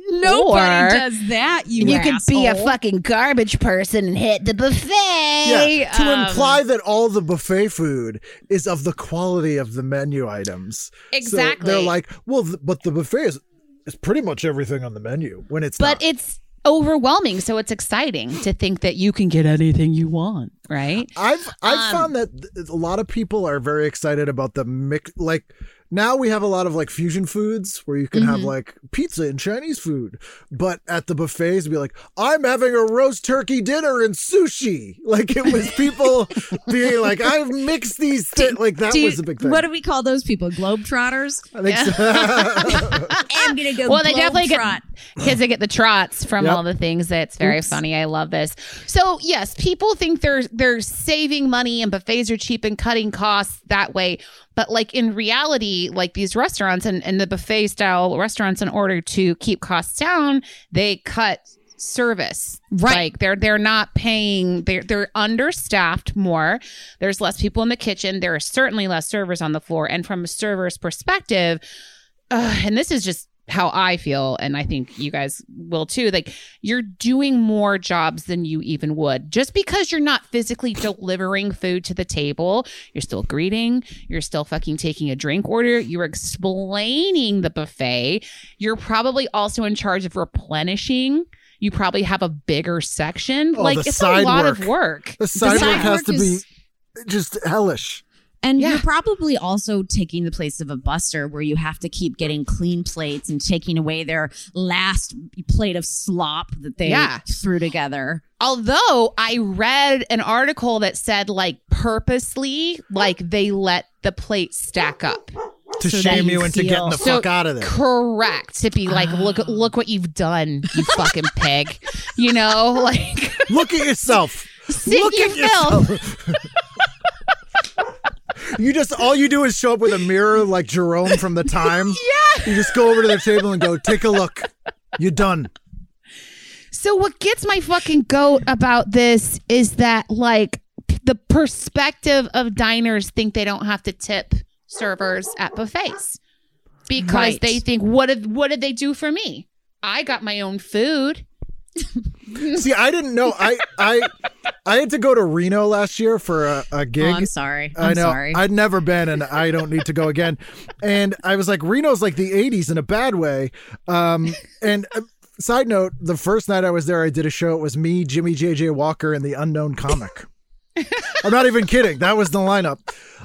Speaker 3: Nobody
Speaker 2: Or
Speaker 3: does that. You,
Speaker 2: You could be a
Speaker 3: asshole.
Speaker 2: fucking garbage person and hit the buffet.
Speaker 4: Yeah, to
Speaker 2: Um,
Speaker 4: imply that all the buffet food is of the quality of the menu items.
Speaker 2: Exactly.
Speaker 4: So they're like, well, th- but the buffet is, is pretty much everything on the menu when it's
Speaker 2: But
Speaker 4: not.
Speaker 2: it's overwhelming, so it's exciting to think that you can get anything you want, right?
Speaker 4: I've I've
Speaker 2: Um,
Speaker 4: found that th- a lot of people are very excited about the mix. Like now we have a lot of like fusion foods where you can have like pizza and Chinese food, but at the buffets be like, I'm having a roast turkey dinner and sushi. Like it was people being like, I've mixed these things. Like that
Speaker 3: Do you-
Speaker 4: was a big thing.
Speaker 3: What do we call those people? Globetrotters?
Speaker 4: I think so.
Speaker 3: I'm gonna go.
Speaker 2: Well, they definitely get
Speaker 3: globetrot.
Speaker 2: kids that get the trots from
Speaker 4: Yep.
Speaker 2: all the things. That's very
Speaker 4: Oops.
Speaker 2: funny. I love this. So yes, people think they're they're saving money and buffets are cheap and cutting costs that way. But like in reality, like these restaurants and, and the buffet style restaurants, in order to keep costs down, they cut service.
Speaker 3: Right.
Speaker 2: Like they're they're not paying, they're they're understaffed more. There's less people in the kitchen. There are certainly less servers on the floor. And from a server's perspective, uh, and this is just how I feel, and I think you guys will too, like you're doing more jobs than you even would. Just because you're not physically delivering food to the table, you're still greeting, you're still fucking taking a drink order, you're explaining the buffet, you're probably also in charge of replenishing. You probably have a bigger section.
Speaker 4: Oh,
Speaker 2: like
Speaker 4: the
Speaker 2: it's
Speaker 4: side
Speaker 2: a lot
Speaker 4: work.
Speaker 2: of work.
Speaker 4: The side
Speaker 3: side
Speaker 4: work has
Speaker 3: work
Speaker 4: to
Speaker 3: is-
Speaker 4: be just hellish.
Speaker 3: And
Speaker 2: Yeah.
Speaker 3: you're probably also taking the place of a buster where you have to keep getting clean plates and taking away their last plate of slop that they
Speaker 2: Yeah.
Speaker 3: threw together.
Speaker 2: Although I read an article that said like purposely, like they let the plate stack up.
Speaker 4: To
Speaker 3: So that
Speaker 4: shame
Speaker 3: you
Speaker 4: you into
Speaker 3: feel-
Speaker 4: getting the
Speaker 2: So,
Speaker 4: fuck out of there.
Speaker 2: Correct. To be like, look, look what you've done, you fucking pig. You know, like
Speaker 4: Look at yourself.
Speaker 2: sit
Speaker 4: Look
Speaker 2: your
Speaker 4: at
Speaker 2: filth.
Speaker 4: yourself. You just all you do is show up with a mirror like Jerome from the time.
Speaker 2: Yeah.
Speaker 4: You just go over to the table and go, take a look. You're done.
Speaker 2: So what gets my fucking goat about this is that like the perspective of diners think they don't have to tip servers at buffets because
Speaker 3: Right.
Speaker 2: they think, what did what did they do for me? I got my own food.
Speaker 4: See, I didn't know. I I I had to go to Reno last year for a, a gig.
Speaker 3: Oh, I'm sorry. I'm
Speaker 4: I know.
Speaker 3: sorry.
Speaker 4: I'd never been, and I don't need to go again. And I was like, Reno's like the eighties in a bad way. Um, and uh, side note, the first night I was there, I did a show. It was me, Jimmy J J Walker, and the Unknown Comic. I'm not even kidding. That was the lineup.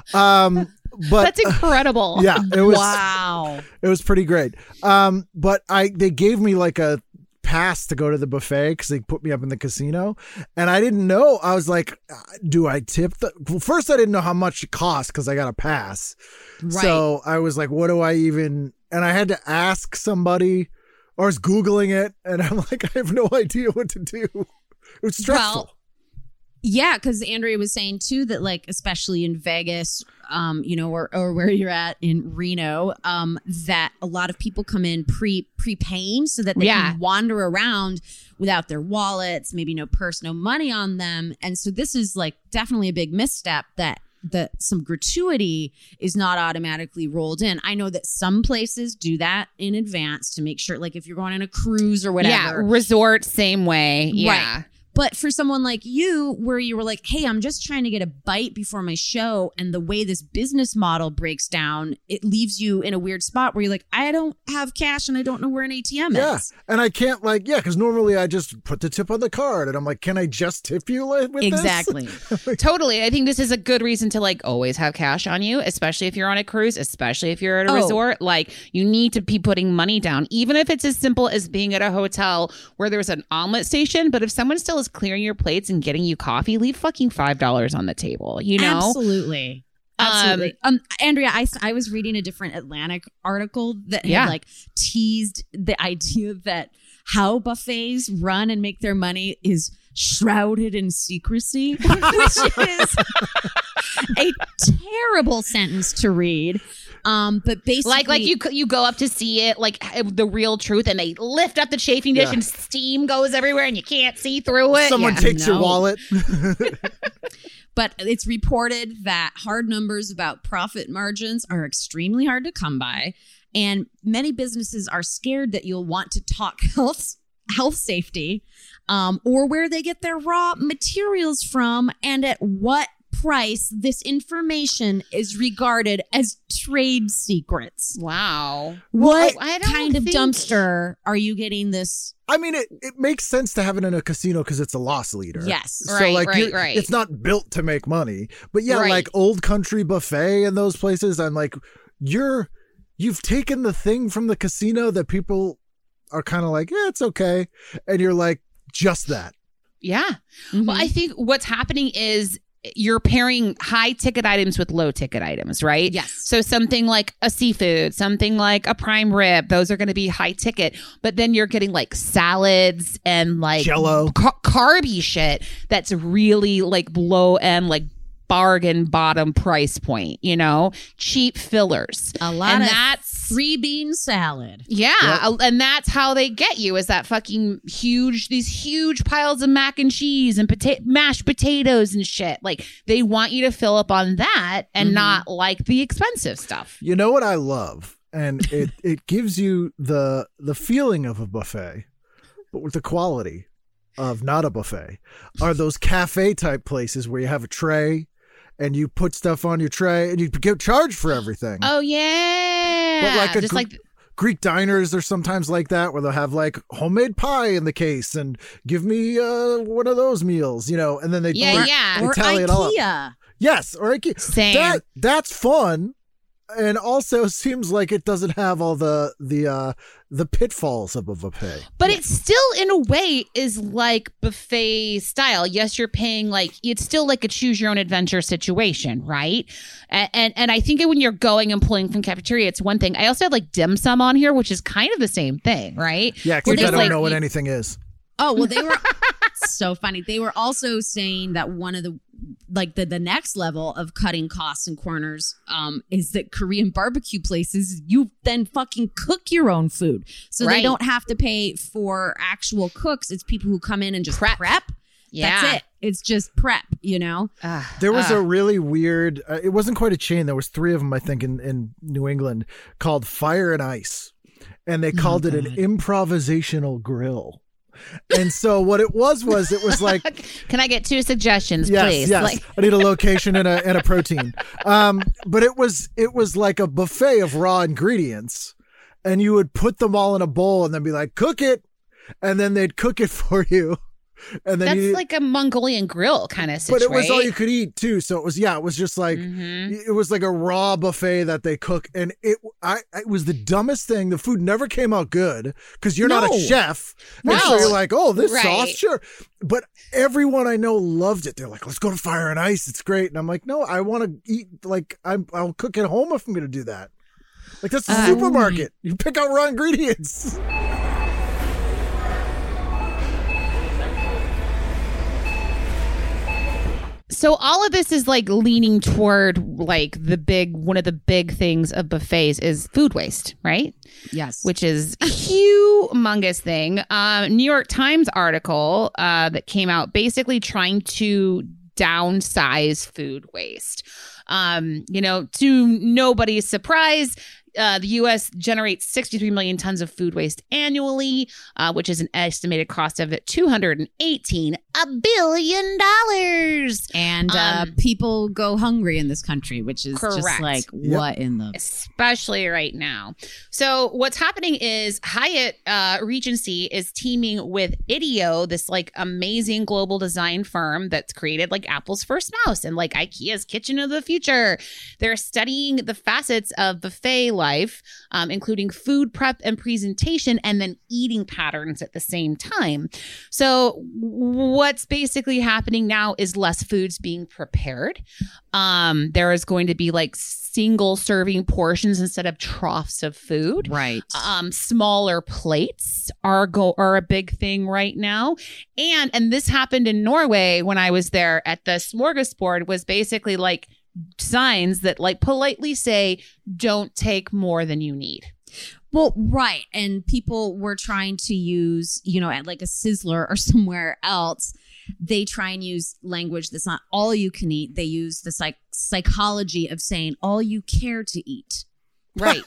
Speaker 4: Um, but
Speaker 2: That's incredible.
Speaker 4: yeah, it was
Speaker 3: wow.
Speaker 4: it was pretty great. Um, but I they gave me like a pass to go to the buffet because they put me up in the casino, and I didn't know. I was like, do I tip the well, first I didn't know how much it cost because I got a pass.
Speaker 3: Right.
Speaker 4: So I was like, what do I even, and I had to ask somebody, or I was Googling it, and I'm like, I have no idea what to do. It was stressful.
Speaker 3: Well, yeah, because Andrea was saying too that, like, especially in Vegas, um, you know, or, or where you're at in Reno, um, that a lot of people come in pre prepaying so that they
Speaker 2: Yeah.
Speaker 3: can wander around without their wallets, maybe no purse, no money on them, and so this is like definitely a big misstep that that some gratuity is not automatically rolled in. I know that some places do that in advance to make sure, like if you're going on a cruise or whatever.
Speaker 2: Yeah, resort same way. Yeah.
Speaker 3: Right. But for someone like you, where you were like, hey, I'm just trying to get a bite before my show, and the way this business model breaks down, it leaves you in a weird spot where you're like, I don't have cash and I don't know where an A T M
Speaker 4: Yeah,
Speaker 3: is.
Speaker 4: and I can't like yeah, because normally I just put the tip on the card, and I'm like, can I just tip you like, with
Speaker 3: Exactly.
Speaker 4: this?
Speaker 2: Totally. I think this is a good reason to like always have cash on you, especially if you're on a cruise, especially if you're at a
Speaker 3: Oh.
Speaker 2: resort. Like you need to be putting money down, even if it's as simple as being at a hotel where there's an omelet station. But if someone still is clearing your plates and getting you coffee, leave fucking five dollars on the table, you know?
Speaker 3: Absolutely. Absolutely. Um, Andrea, I, I was reading a different Atlantic article that had
Speaker 2: Yeah.
Speaker 3: like teased the idea that how buffets run and make their money is shrouded in secrecy, which is a terrible sentence to read. Um, but basically,
Speaker 2: Like, like you you go up to see it, like the real truth, and they lift up the chafing dish
Speaker 4: Yeah.
Speaker 2: and steam goes everywhere, and you can't see through it.
Speaker 4: Someone
Speaker 2: Yeah.
Speaker 4: takes your
Speaker 3: no.
Speaker 4: wallet.
Speaker 3: But it's reported that hard numbers about profit margins are extremely hard to come by. And many businesses are scared that you'll want to talk health, health safety, um, or where they get their raw materials from and at what price this information is regarded as trade secrets.
Speaker 2: Wow.
Speaker 3: What
Speaker 2: I don't
Speaker 3: kind of
Speaker 2: think-
Speaker 3: dumpster are you getting this?
Speaker 4: I mean, it, it makes sense to have it in a casino because it's a loss leader.
Speaker 3: Yes.
Speaker 4: So
Speaker 2: Right,
Speaker 4: like
Speaker 2: right,
Speaker 4: you're-
Speaker 2: right.
Speaker 4: it's not built to make money. But yeah,
Speaker 2: Right.
Speaker 4: like Old Country Buffet and those places, I'm like, you're you've taken the thing from the casino that people are kind of like, yeah, it's okay. And you're like, just that.
Speaker 2: Yeah.
Speaker 3: Mhm.
Speaker 2: Well, I think what's happening is you're pairing high ticket items with low ticket items, right?
Speaker 3: Yes.
Speaker 2: So something like a seafood, something like a prime rib, those are going to be high ticket. But then you're getting like salads and like
Speaker 4: Jell-O.
Speaker 2: ca- carby shit that's really like low end, like bargain bottom price point, you know, cheap fillers.
Speaker 3: A lot
Speaker 2: and
Speaker 3: of
Speaker 2: that's
Speaker 3: three bean salad.
Speaker 2: yeah,
Speaker 4: Yep.
Speaker 2: uh, and that's how they get you is that fucking huge, these huge piles of mac and cheese and pota- mashed potatoes and shit. Like they want you to fill up on that and
Speaker 3: Mhm.
Speaker 2: not like the expensive stuff.
Speaker 4: You know what I love? And it, it gives you the the feeling of a buffet, but with the quality of not a buffet, are those cafe type places where you have a tray and you put stuff on your tray and you get charged for everything.
Speaker 2: Oh yeah,
Speaker 4: But like a
Speaker 2: just
Speaker 4: gr-
Speaker 2: like
Speaker 4: Greek diners are sometimes like that, where they'll have like homemade pie in the case and give me uh, one of those meals, you know, and then they
Speaker 2: yeah,
Speaker 4: they-
Speaker 2: yeah.
Speaker 4: they
Speaker 3: Or
Speaker 4: tally it all up.
Speaker 3: IKEA.
Speaker 4: Yes, or IKEA.
Speaker 2: Same.
Speaker 4: That that's fun, and also seems like it doesn't have all the the uh, the pitfalls of a buffet.
Speaker 2: But it still, in a way, is like buffet style. Yes, you're paying like it's still like a choose your own adventure situation, right? And and, and I think when you're going and pulling from cafeteria, it's one thing. I also have like dim sum on here, which is kind of the same thing, right?
Speaker 4: Yeah,
Speaker 2: We're
Speaker 4: because I
Speaker 2: just
Speaker 4: don't
Speaker 2: like-
Speaker 4: know what anything is.
Speaker 3: Oh, well, they were so funny. They were also saying that one of the like the, the next level of cutting costs and corners um, is that Korean barbecue places, you then fucking cook your own food. So
Speaker 2: Right.
Speaker 3: they don't have to pay for actual cooks. It's people who come in and just
Speaker 2: Prep.
Speaker 3: prep.
Speaker 2: Yeah.
Speaker 3: That's it. It's just prep, you know?
Speaker 2: Ugh,
Speaker 4: There was
Speaker 2: ugh.
Speaker 4: a really weird. Uh, it wasn't quite a chain. There was three of them, I think, in, in New England called Fire and Ice, and they called it an improvisational grill. And so what it was was it was like
Speaker 2: Can I get two suggestions,
Speaker 4: yes,
Speaker 2: please?
Speaker 4: yes.
Speaker 2: Like,
Speaker 4: I need a location and a and a protein. Um, but it was it was like a buffet of raw ingredients, and you would put them all in a bowl and then be like, cook it, and then they'd cook it for you, and then
Speaker 2: that's
Speaker 4: you.
Speaker 2: like a Mongolian grill kind of
Speaker 4: but
Speaker 2: situation.
Speaker 4: it was all you could eat too, so it was yeah, it was just like
Speaker 2: Mhm.
Speaker 4: it was like a raw buffet that they cook, and it I it was the dumbest thing. The food never came out good because you're not
Speaker 3: No.
Speaker 4: a chef, and
Speaker 2: No.
Speaker 4: so you're like, oh, this
Speaker 2: Right.
Speaker 4: sauce, sure. But everyone I know loved it. They're like, let's go to Fire and Ice, it's great. And I'm like, no, I want to eat like I'm I'll cook at home if I'm going to do that. Like that's the
Speaker 2: Uh,
Speaker 4: supermarket. You pick out raw ingredients.
Speaker 2: So all of this is like leaning toward like the big one of the big things of buffets is food waste, right?
Speaker 3: Yes.
Speaker 2: Which is a humongous thing. Uh, New York Times article uh, that came out basically trying to downsize food waste. Um, you know, to nobody's surprise, uh, the U S generates sixty-three million tons of food waste annually, uh, which is an estimated cost of two hundred eighteen billion dollars.
Speaker 3: and uh,
Speaker 2: um,
Speaker 3: people go hungry in this country, which is just
Speaker 2: Correct.
Speaker 3: like,
Speaker 4: Yep.
Speaker 3: what in the...
Speaker 2: Especially right now. So what's happening is Hyatt uh, Regency is teaming with Ideo, this like amazing global design firm that's created like Apple's first mouse and like IKEA's kitchen of the future. They're studying the facets of buffet life, um, including food prep and presentation, and then eating patterns at the same time. So what's basically happening now is less foods being prepared. Um, there is going to be like single serving portions instead of troughs of food.
Speaker 3: Right.
Speaker 2: Um, smaller plates are go are a big thing right now, and and this happened in Norway when I was there at the smorgasbord. Was basically like signs that like politely say, "Don't take more than you need."
Speaker 3: Well, right. And people were trying to use, you know, at like a Sizzler or somewhere else, they try and use language that's not all you can eat. They use the psych- psychology of saying all you care to eat.
Speaker 2: Right.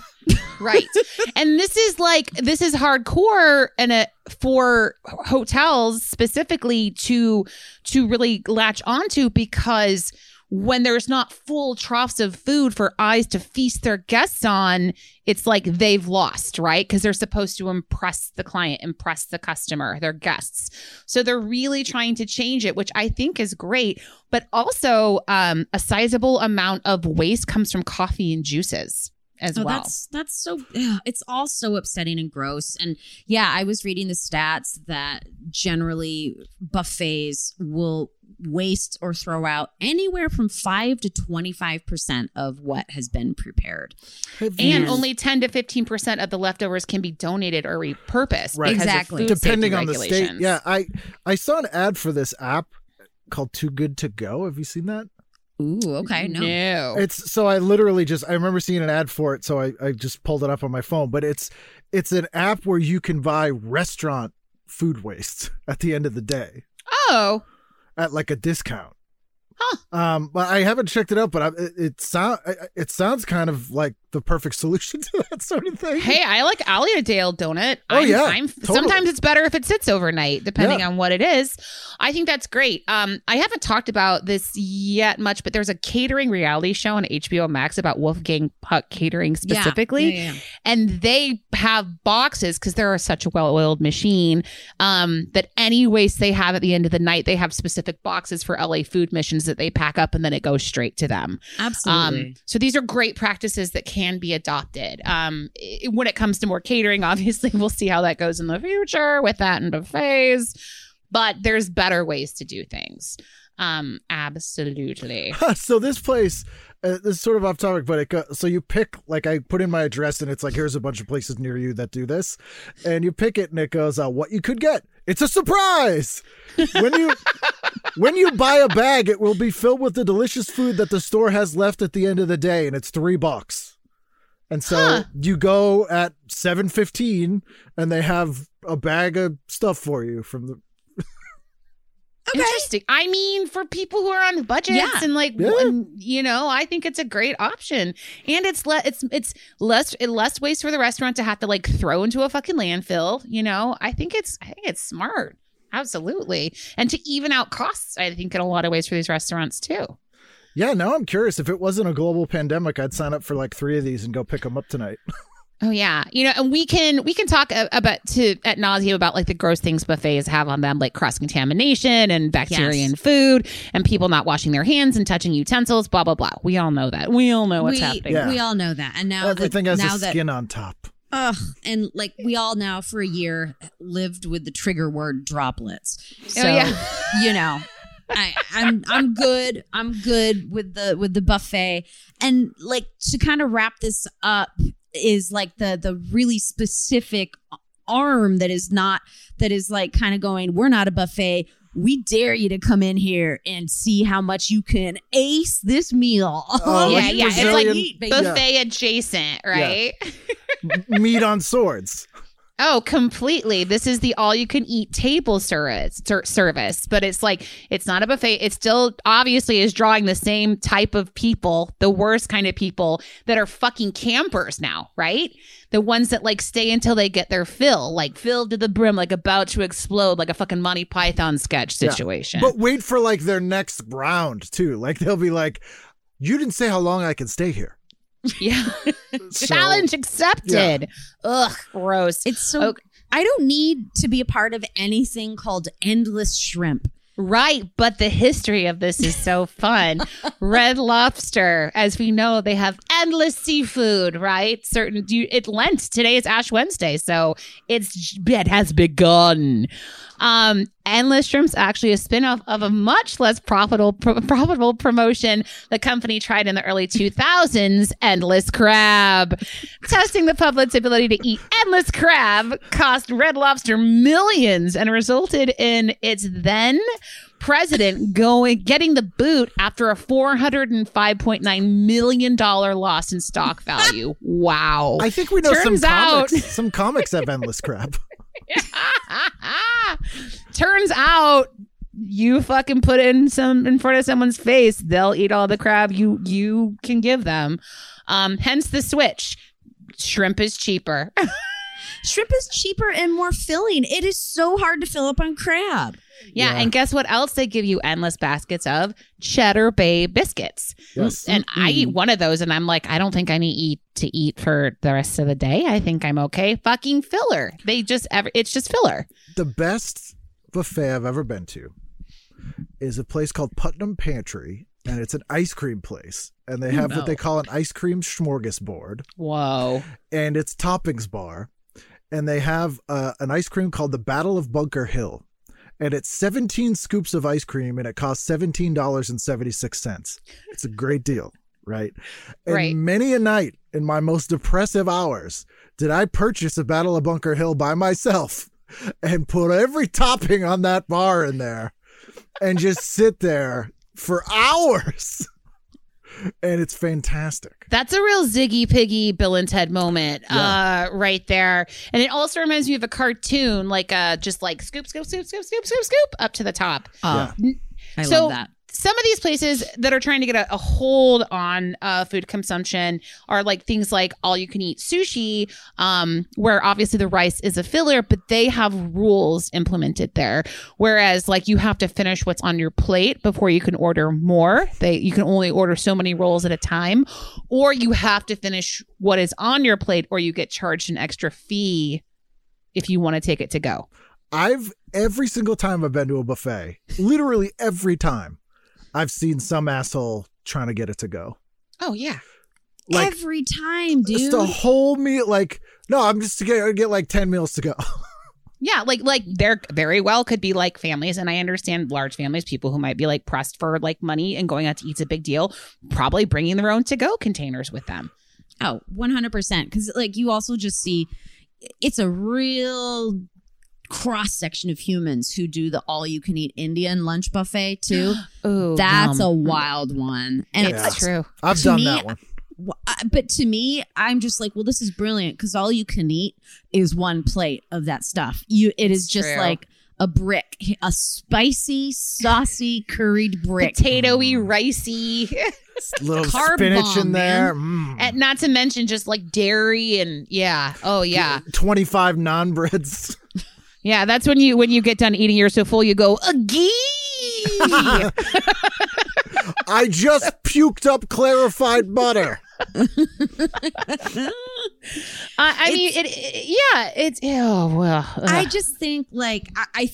Speaker 2: Right. And this is like, this is hardcore and a, for hotels specifically to, to really latch onto, because when there's not full troughs of food for eyes to feast their guests on, it's like they've lost, right? Because they're supposed to impress the client, impress the customer, their guests. So they're really trying to change it, which I think is great. But also um, a sizable amount of waste comes from coffee and juices as
Speaker 3: Oh,
Speaker 2: well.
Speaker 3: that's that's so ugh, it's all so upsetting and gross. And yeah, I was reading the stats that generally buffets will waste or throw out anywhere from five to twenty-five percent of what has been prepared.
Speaker 2: And
Speaker 3: Yes.
Speaker 2: only ten to fifteen percent of the leftovers can be donated or repurposed.
Speaker 4: Right.
Speaker 2: because of
Speaker 3: Exactly.
Speaker 2: food
Speaker 4: Depending
Speaker 2: safety
Speaker 4: on the state.
Speaker 2: regulations.
Speaker 4: Yeah, I I saw an ad for this app called Too Good to Go. Have you seen that?
Speaker 3: Ooh, okay, no.
Speaker 2: No.
Speaker 4: It's so I literally just I remember seeing an ad for it, so I, I just pulled it up on my phone. But it's it's an app where you can buy restaurant food waste at the end of the day
Speaker 2: Oh.
Speaker 4: at like a discount.
Speaker 2: Huh.
Speaker 4: Um, but I haven't checked it out. But I, it, it sound it sounds kind of like the perfect solution to that sort of thing.
Speaker 2: Hey, I like Alliadale donut.
Speaker 4: Oh,
Speaker 2: I'm,
Speaker 4: yeah,
Speaker 2: I'm,
Speaker 4: totally.
Speaker 2: Sometimes it's better if it sits overnight, depending
Speaker 4: Yeah.
Speaker 2: on what it is. I think that's great. Um, I haven't talked about this yet much, but there's a catering reality show on H B O Max about Wolfgang Puck catering
Speaker 3: Yeah,
Speaker 2: specifically.
Speaker 3: yeah, yeah.
Speaker 2: And they have boxes, because they're such a well-oiled machine, um, that any waste they have at the end of the night, they have specific boxes for L A food missions that they pack up and then it goes straight to them.
Speaker 3: Absolutely.
Speaker 2: Um, so these are great practices that can be adopted. Um, i- when it comes to more catering, obviously, we'll see how that goes in the future with that and buffets. But there's better ways to do things. Um, absolutely.
Speaker 4: So this place, uh, this is sort of off topic, but it go, so you pick, like I put in my address and it's like, here's a bunch of places near you that do this. And you pick it and it goes, uh, what you could get. It's a surprise. When you when you buy a bag, it will be filled with the delicious food that the store has left at the end of the day. And it's three bucks. And so
Speaker 2: Huh.
Speaker 4: you go at seven fifteen and they have a bag of stuff for you from the,
Speaker 2: Interesting. I mean, for people who are on budgets
Speaker 3: Yeah.
Speaker 2: and like,
Speaker 4: Yeah.
Speaker 2: and, you know, I think it's a great option, and it's le- it's it's less it less waste for the restaurant to have to like throw into a fucking landfill. You know, I think it's I think it's smart, absolutely, and to even out costs. I think in a lot of ways for these restaurants too.
Speaker 4: yeah, now I'm curious. If it wasn't a global pandemic, I'd sign up for like three of these and go pick them up tonight.
Speaker 2: Oh yeah, you know, and we can we can talk a- about to at nauseum about like the gross things buffets have on them, like cross contamination and bacteria
Speaker 3: Yes.
Speaker 2: in food, and people not washing their hands and touching utensils. Blah blah blah. We all know that. We all know what's
Speaker 3: we,
Speaker 2: happening.
Speaker 4: Yeah.
Speaker 3: we all know that. And now
Speaker 4: Everything
Speaker 3: that,
Speaker 4: has
Speaker 3: now
Speaker 4: a
Speaker 3: that
Speaker 4: skin on top.
Speaker 3: Ugh, and like we all now for a year lived with the trigger word droplets. So,
Speaker 2: yeah.
Speaker 3: you know, I, I'm I'm good. I'm good with the with the buffet. And like to kind of wrap this up is like the the really specific arm that is not that is like kind of going, we're not a buffet. We dare you to come in here and see how much you can ace this meal.
Speaker 4: Oh,
Speaker 2: yeah,
Speaker 4: like
Speaker 2: yeah. It's
Speaker 4: Brazilian-
Speaker 2: like
Speaker 3: Eat, baby.
Speaker 2: buffet adjacent, right?
Speaker 4: Meat on swords.
Speaker 2: Oh, completely. This is the all-you-can-eat table service, ser- service, but it's like it's not a buffet. It still obviously is drawing the same type of people, the worst kind of people that are fucking campers now, right? The ones that like stay until they get their fill, like filled to the brim, like about to explode, like a fucking Monty Python sketch
Speaker 4: Yeah.
Speaker 2: situation.
Speaker 4: But wait for like their next round too. Like they'll be like, you didn't say how long I can stay here.
Speaker 2: yeah,
Speaker 4: So-
Speaker 2: challenge accepted. Ugh, gross.
Speaker 3: It's so
Speaker 2: Okay.
Speaker 3: I don't need to be a part of anything called endless shrimp.
Speaker 2: Right, but the history of this is so fun. Red Lobster, as we know, they have endless seafood, right? Certain you, it Lent. Today is Ash Wednesday, so it's it has begun. Um, Endless Shrimp's actually a spin-off of a much less profitable pro- profitable promotion the company tried in the early two thousands, Endless Crab. Testing the public's ability to eat endless crab cost Red Lobster millions and resulted in its then president going getting the boot after a four hundred five point nine million dollars loss in stock value. Wow.
Speaker 4: I think we know some
Speaker 2: Turns out-
Speaker 4: comics. Some comics have endless crab.
Speaker 2: Turns out you fucking put it in some in front of someone's face, they'll eat all the crab you you can give them. Um, hence the switch. Shrimp is cheaper.
Speaker 3: Shrimp is cheaper and more filling. It is so hard to fill up on crab.
Speaker 2: Yeah,
Speaker 4: Yeah.
Speaker 2: and guess what else they give you endless baskets of? Cheddar Bay biscuits.
Speaker 4: Yes.
Speaker 2: And I eat one of those and I'm like, I don't think I need eat to eat for the rest of the day. I think I'm okay. Fucking filler. They just ever it's just filler.
Speaker 4: The best buffet I've ever been to is a place called Putnam Pantry, and it's an ice cream place. And they have
Speaker 3: no.
Speaker 4: what they call an ice cream smorgasbord,
Speaker 2: Whoa.
Speaker 4: and it's toppings bar. And they have uh, an ice cream called the Battle of Bunker Hill. And it's seventeen scoops of ice cream, and it costs seventeen dollars and seventy-six cents. It's a great deal, right? And
Speaker 2: Right.
Speaker 4: many a night in my most depressive hours did I purchase a Battle of Bunker Hill by myself and put every topping on that bar in there and just sit there for hours. And it's fantastic.
Speaker 2: That's a real Ziggy Piggy Bill and Ted moment
Speaker 4: Yeah.
Speaker 2: uh, right there. And it also reminds me of a cartoon, like uh, just like scoop, scoop, scoop, scoop, scoop, scoop, scoop up to the top.
Speaker 3: Oh, I
Speaker 2: So-
Speaker 3: love that.
Speaker 2: Some of these places that are trying to get a, a hold on uh, food consumption are like things like all you can eat sushi, um, where obviously the rice is a filler, but they have rules implemented there. Whereas like you have to finish what's on your plate before you can order more. They you can only order so many rolls at a time, or you have to finish what is on your plate, or you get charged an extra fee if you want to take it to go.
Speaker 4: I've every single time I've been to a buffet, literally every time, I've seen some asshole trying to get it to go.
Speaker 2: Oh yeah.
Speaker 4: Like,
Speaker 3: Every time, dude.
Speaker 4: just a whole meal. Like, no, I'm just going to get like ten meals to go.
Speaker 2: Yeah, like like there very well could be like families, and I understand large families, people who might be like pressed for like money and going out to eat's a big deal, probably bringing their own to-go containers with them.
Speaker 3: Oh, one hundred percent. Because, like, you also just see it's a real cross section of humans who do the all you can eat Indian lunch buffet, too.
Speaker 2: Ooh,
Speaker 3: That's
Speaker 2: yum.
Speaker 3: a wild one. And
Speaker 4: Yeah.
Speaker 2: It's true.
Speaker 4: I've
Speaker 3: To
Speaker 4: done
Speaker 3: me,
Speaker 4: that one.
Speaker 3: Wh- I- But to me, I'm just like, well, this is brilliant because all you can eat is one plate of that stuff. You, it is just
Speaker 2: True.
Speaker 3: like a brick, a spicy, saucy, curried brick.
Speaker 2: Potatoey, ricey,
Speaker 4: Little
Speaker 3: carb
Speaker 4: spinach
Speaker 3: bomb,
Speaker 4: in there. Mm.
Speaker 2: and not to mention just like dairy and yeah. Oh yeah,
Speaker 4: twenty-five naan breads.
Speaker 2: yeah. That's when you when you get done eating, you're so full you go agee.
Speaker 4: I just puked up clarified butter.
Speaker 2: I, I mean, it, it- yeah. It's oh well. ugh.
Speaker 3: I just think like I, I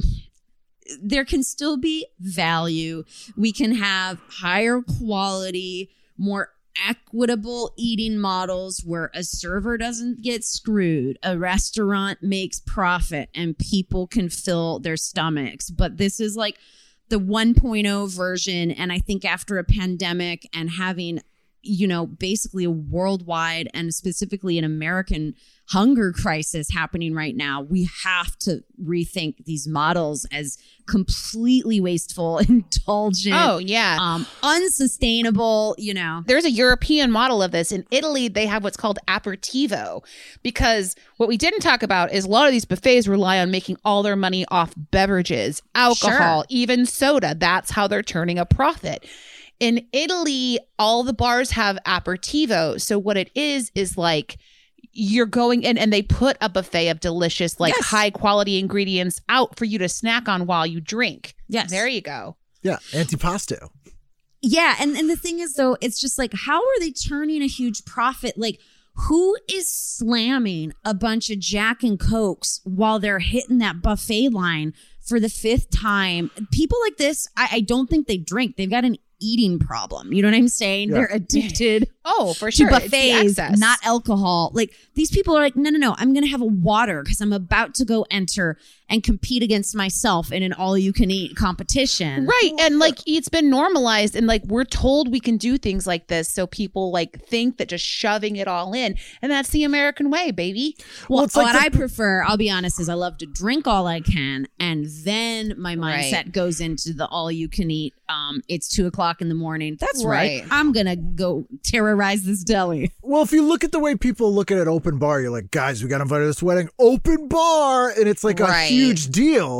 Speaker 3: there can still be value. We can have higher quality, more equitable eating models where a server doesn't get screwed, a restaurant makes profit, and people can fill their stomachs. But this is like the one point oh version. And I think after a pandemic and having, you know, basically a worldwide and specifically an American hunger crisis happening right now, we have to rethink these models as completely wasteful, indulgent,
Speaker 2: oh yeah.
Speaker 3: um, unsustainable, you know.
Speaker 2: There's a European model of this. In Italy, they have what's called aperitivo, because what we didn't talk about is a lot of these buffets rely on making all their money off beverages, alcohol,
Speaker 3: Sure.
Speaker 2: even soda. That's how they're turning a profit. In Italy, all the bars have aperitivo. So what it is, is like you're going in and they put a buffet of delicious, like
Speaker 3: Yes.
Speaker 2: high quality ingredients out for you to snack on while you drink.
Speaker 3: Yes.
Speaker 2: There you go.
Speaker 4: Yeah, antipasto.
Speaker 3: Yeah, and, and the thing is, though, it's just like, how are they turning a huge profit? Like, who is slamming a bunch of Jack and Cokes while they're hitting that buffet line for the fifth time? People like this, I, I don't think they drink. They've got an eating problem. You know what I'm saying?
Speaker 4: Yeah.
Speaker 3: They're addicted
Speaker 2: Oh, for
Speaker 3: to
Speaker 2: sure. It's the
Speaker 3: buffets,
Speaker 2: excess.
Speaker 3: not alcohol. Like, these people are like, no, no, no, I'm going to have a water because I'm about to go enter and compete against myself in an all-you-can-eat competition.
Speaker 2: Right. And like it's been normalized and like we're told we can do things like this. So people like think that just shoving it all in. And that's the American way, baby.
Speaker 3: Well,
Speaker 4: it's like
Speaker 3: what
Speaker 4: the-
Speaker 3: I prefer, I'll be honest, is I love to drink all I can, and then my mindset
Speaker 2: Right.
Speaker 3: goes into the all-you-can-eat. Um, it's two o'clock in the morning. That's right.
Speaker 2: Right.
Speaker 3: I'm gonna go terrorize this deli.
Speaker 4: Well, if you look at the way people look at an open bar, you're like, guys, we got invited to this wedding, open bar, and it's like
Speaker 2: Right.
Speaker 4: a huge deal.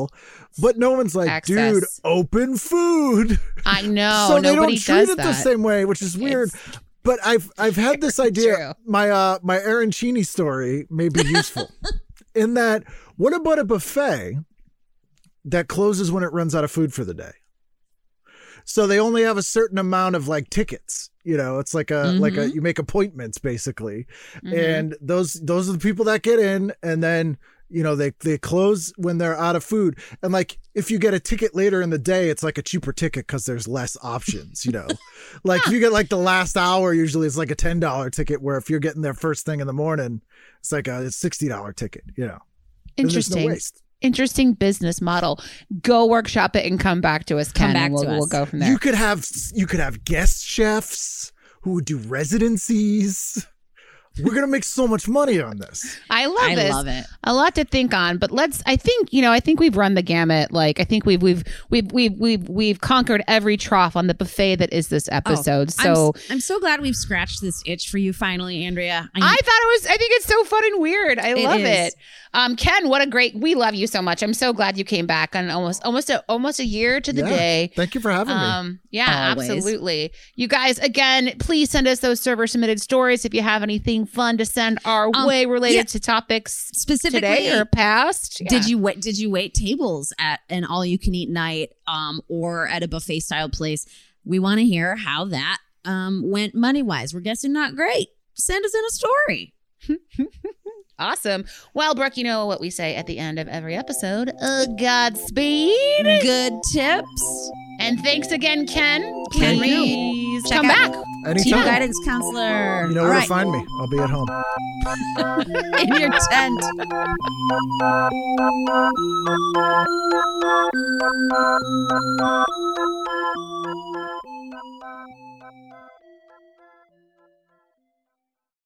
Speaker 4: But no one's like,
Speaker 2: Access.
Speaker 4: dude, open food.
Speaker 2: I know.
Speaker 4: So they
Speaker 2: nobody
Speaker 4: don't treat
Speaker 2: does
Speaker 4: it
Speaker 2: that.
Speaker 4: the same way, which is weird.
Speaker 2: It's-
Speaker 4: But I've I've had this idea.
Speaker 2: True.
Speaker 4: My uh my arancini story may be useful in that. What about a buffet that closes when it runs out of food for the day? So they only have a certain amount of like tickets. You know, it's like a
Speaker 3: Mm-hmm.
Speaker 4: like a you make appointments basically,
Speaker 2: Mhm.
Speaker 4: and those those are the people that get in, and then you know they they close when they're out of food. And like if you get a ticket later in the day, it's like a cheaper ticket because there's less options. You know, like if you get like the last hour, usually it's like a ten dollar ticket. Where if you're getting there first thing in the morning, it's like a sixty dollar ticket. You know, and there's no
Speaker 2: Interesting.
Speaker 4: waste.
Speaker 2: Interesting business model. Go workshop it and come back to us, Ken.
Speaker 3: Come back
Speaker 2: and we'll,
Speaker 3: to us.
Speaker 2: we'll go from there.
Speaker 4: You could have you could have guest chefs who would do residencies. We're gonna make so much money on this.
Speaker 2: I love
Speaker 3: I
Speaker 2: this.
Speaker 3: love it.
Speaker 2: A lot to think on, but let's. I think you know. I think we've run the gamut. Like I think we've we've we've we've we've we've conquered every trough on the buffet that is this episode.
Speaker 3: I'm,
Speaker 2: so
Speaker 3: s- I'm so glad we've scratched this itch for you finally, Andrea.
Speaker 2: I thought it was. I think it's so fun and weird. I
Speaker 3: It
Speaker 2: love
Speaker 3: is.
Speaker 2: it. Um, Ken, what a great. We love you so much. I'm so glad you came back on almost almost a almost a year to the
Speaker 4: Yeah.
Speaker 2: day.
Speaker 4: Thank you for having me.
Speaker 2: Um, yeah,
Speaker 3: Always.
Speaker 2: absolutely. You guys, again, please send us those server submitted stories if you have anything fun to send our
Speaker 3: Um,
Speaker 2: way related
Speaker 3: yeah.
Speaker 2: to topics
Speaker 3: Specifically,
Speaker 2: today or past.
Speaker 3: Did
Speaker 2: Yeah.
Speaker 3: you wait? Did you wait tables at an all-you-can-eat night, um, or at a buffet-style place? We want to hear how that um went money-wise. We're guessing not great. Send us in a story.
Speaker 2: Awesome. Well, Brooke, you know what we say at the end of every episode. Uh, Godspeed.
Speaker 3: Good tips.
Speaker 2: And thanks again, Ken.
Speaker 3: Ken
Speaker 2: Please
Speaker 3: Check
Speaker 2: come
Speaker 3: out-
Speaker 2: back.
Speaker 3: Team
Speaker 4: Anytime.
Speaker 3: guidance counselor.
Speaker 4: You know
Speaker 3: All
Speaker 4: where
Speaker 3: right.
Speaker 4: to find me. I'll be at home.
Speaker 3: In your tent.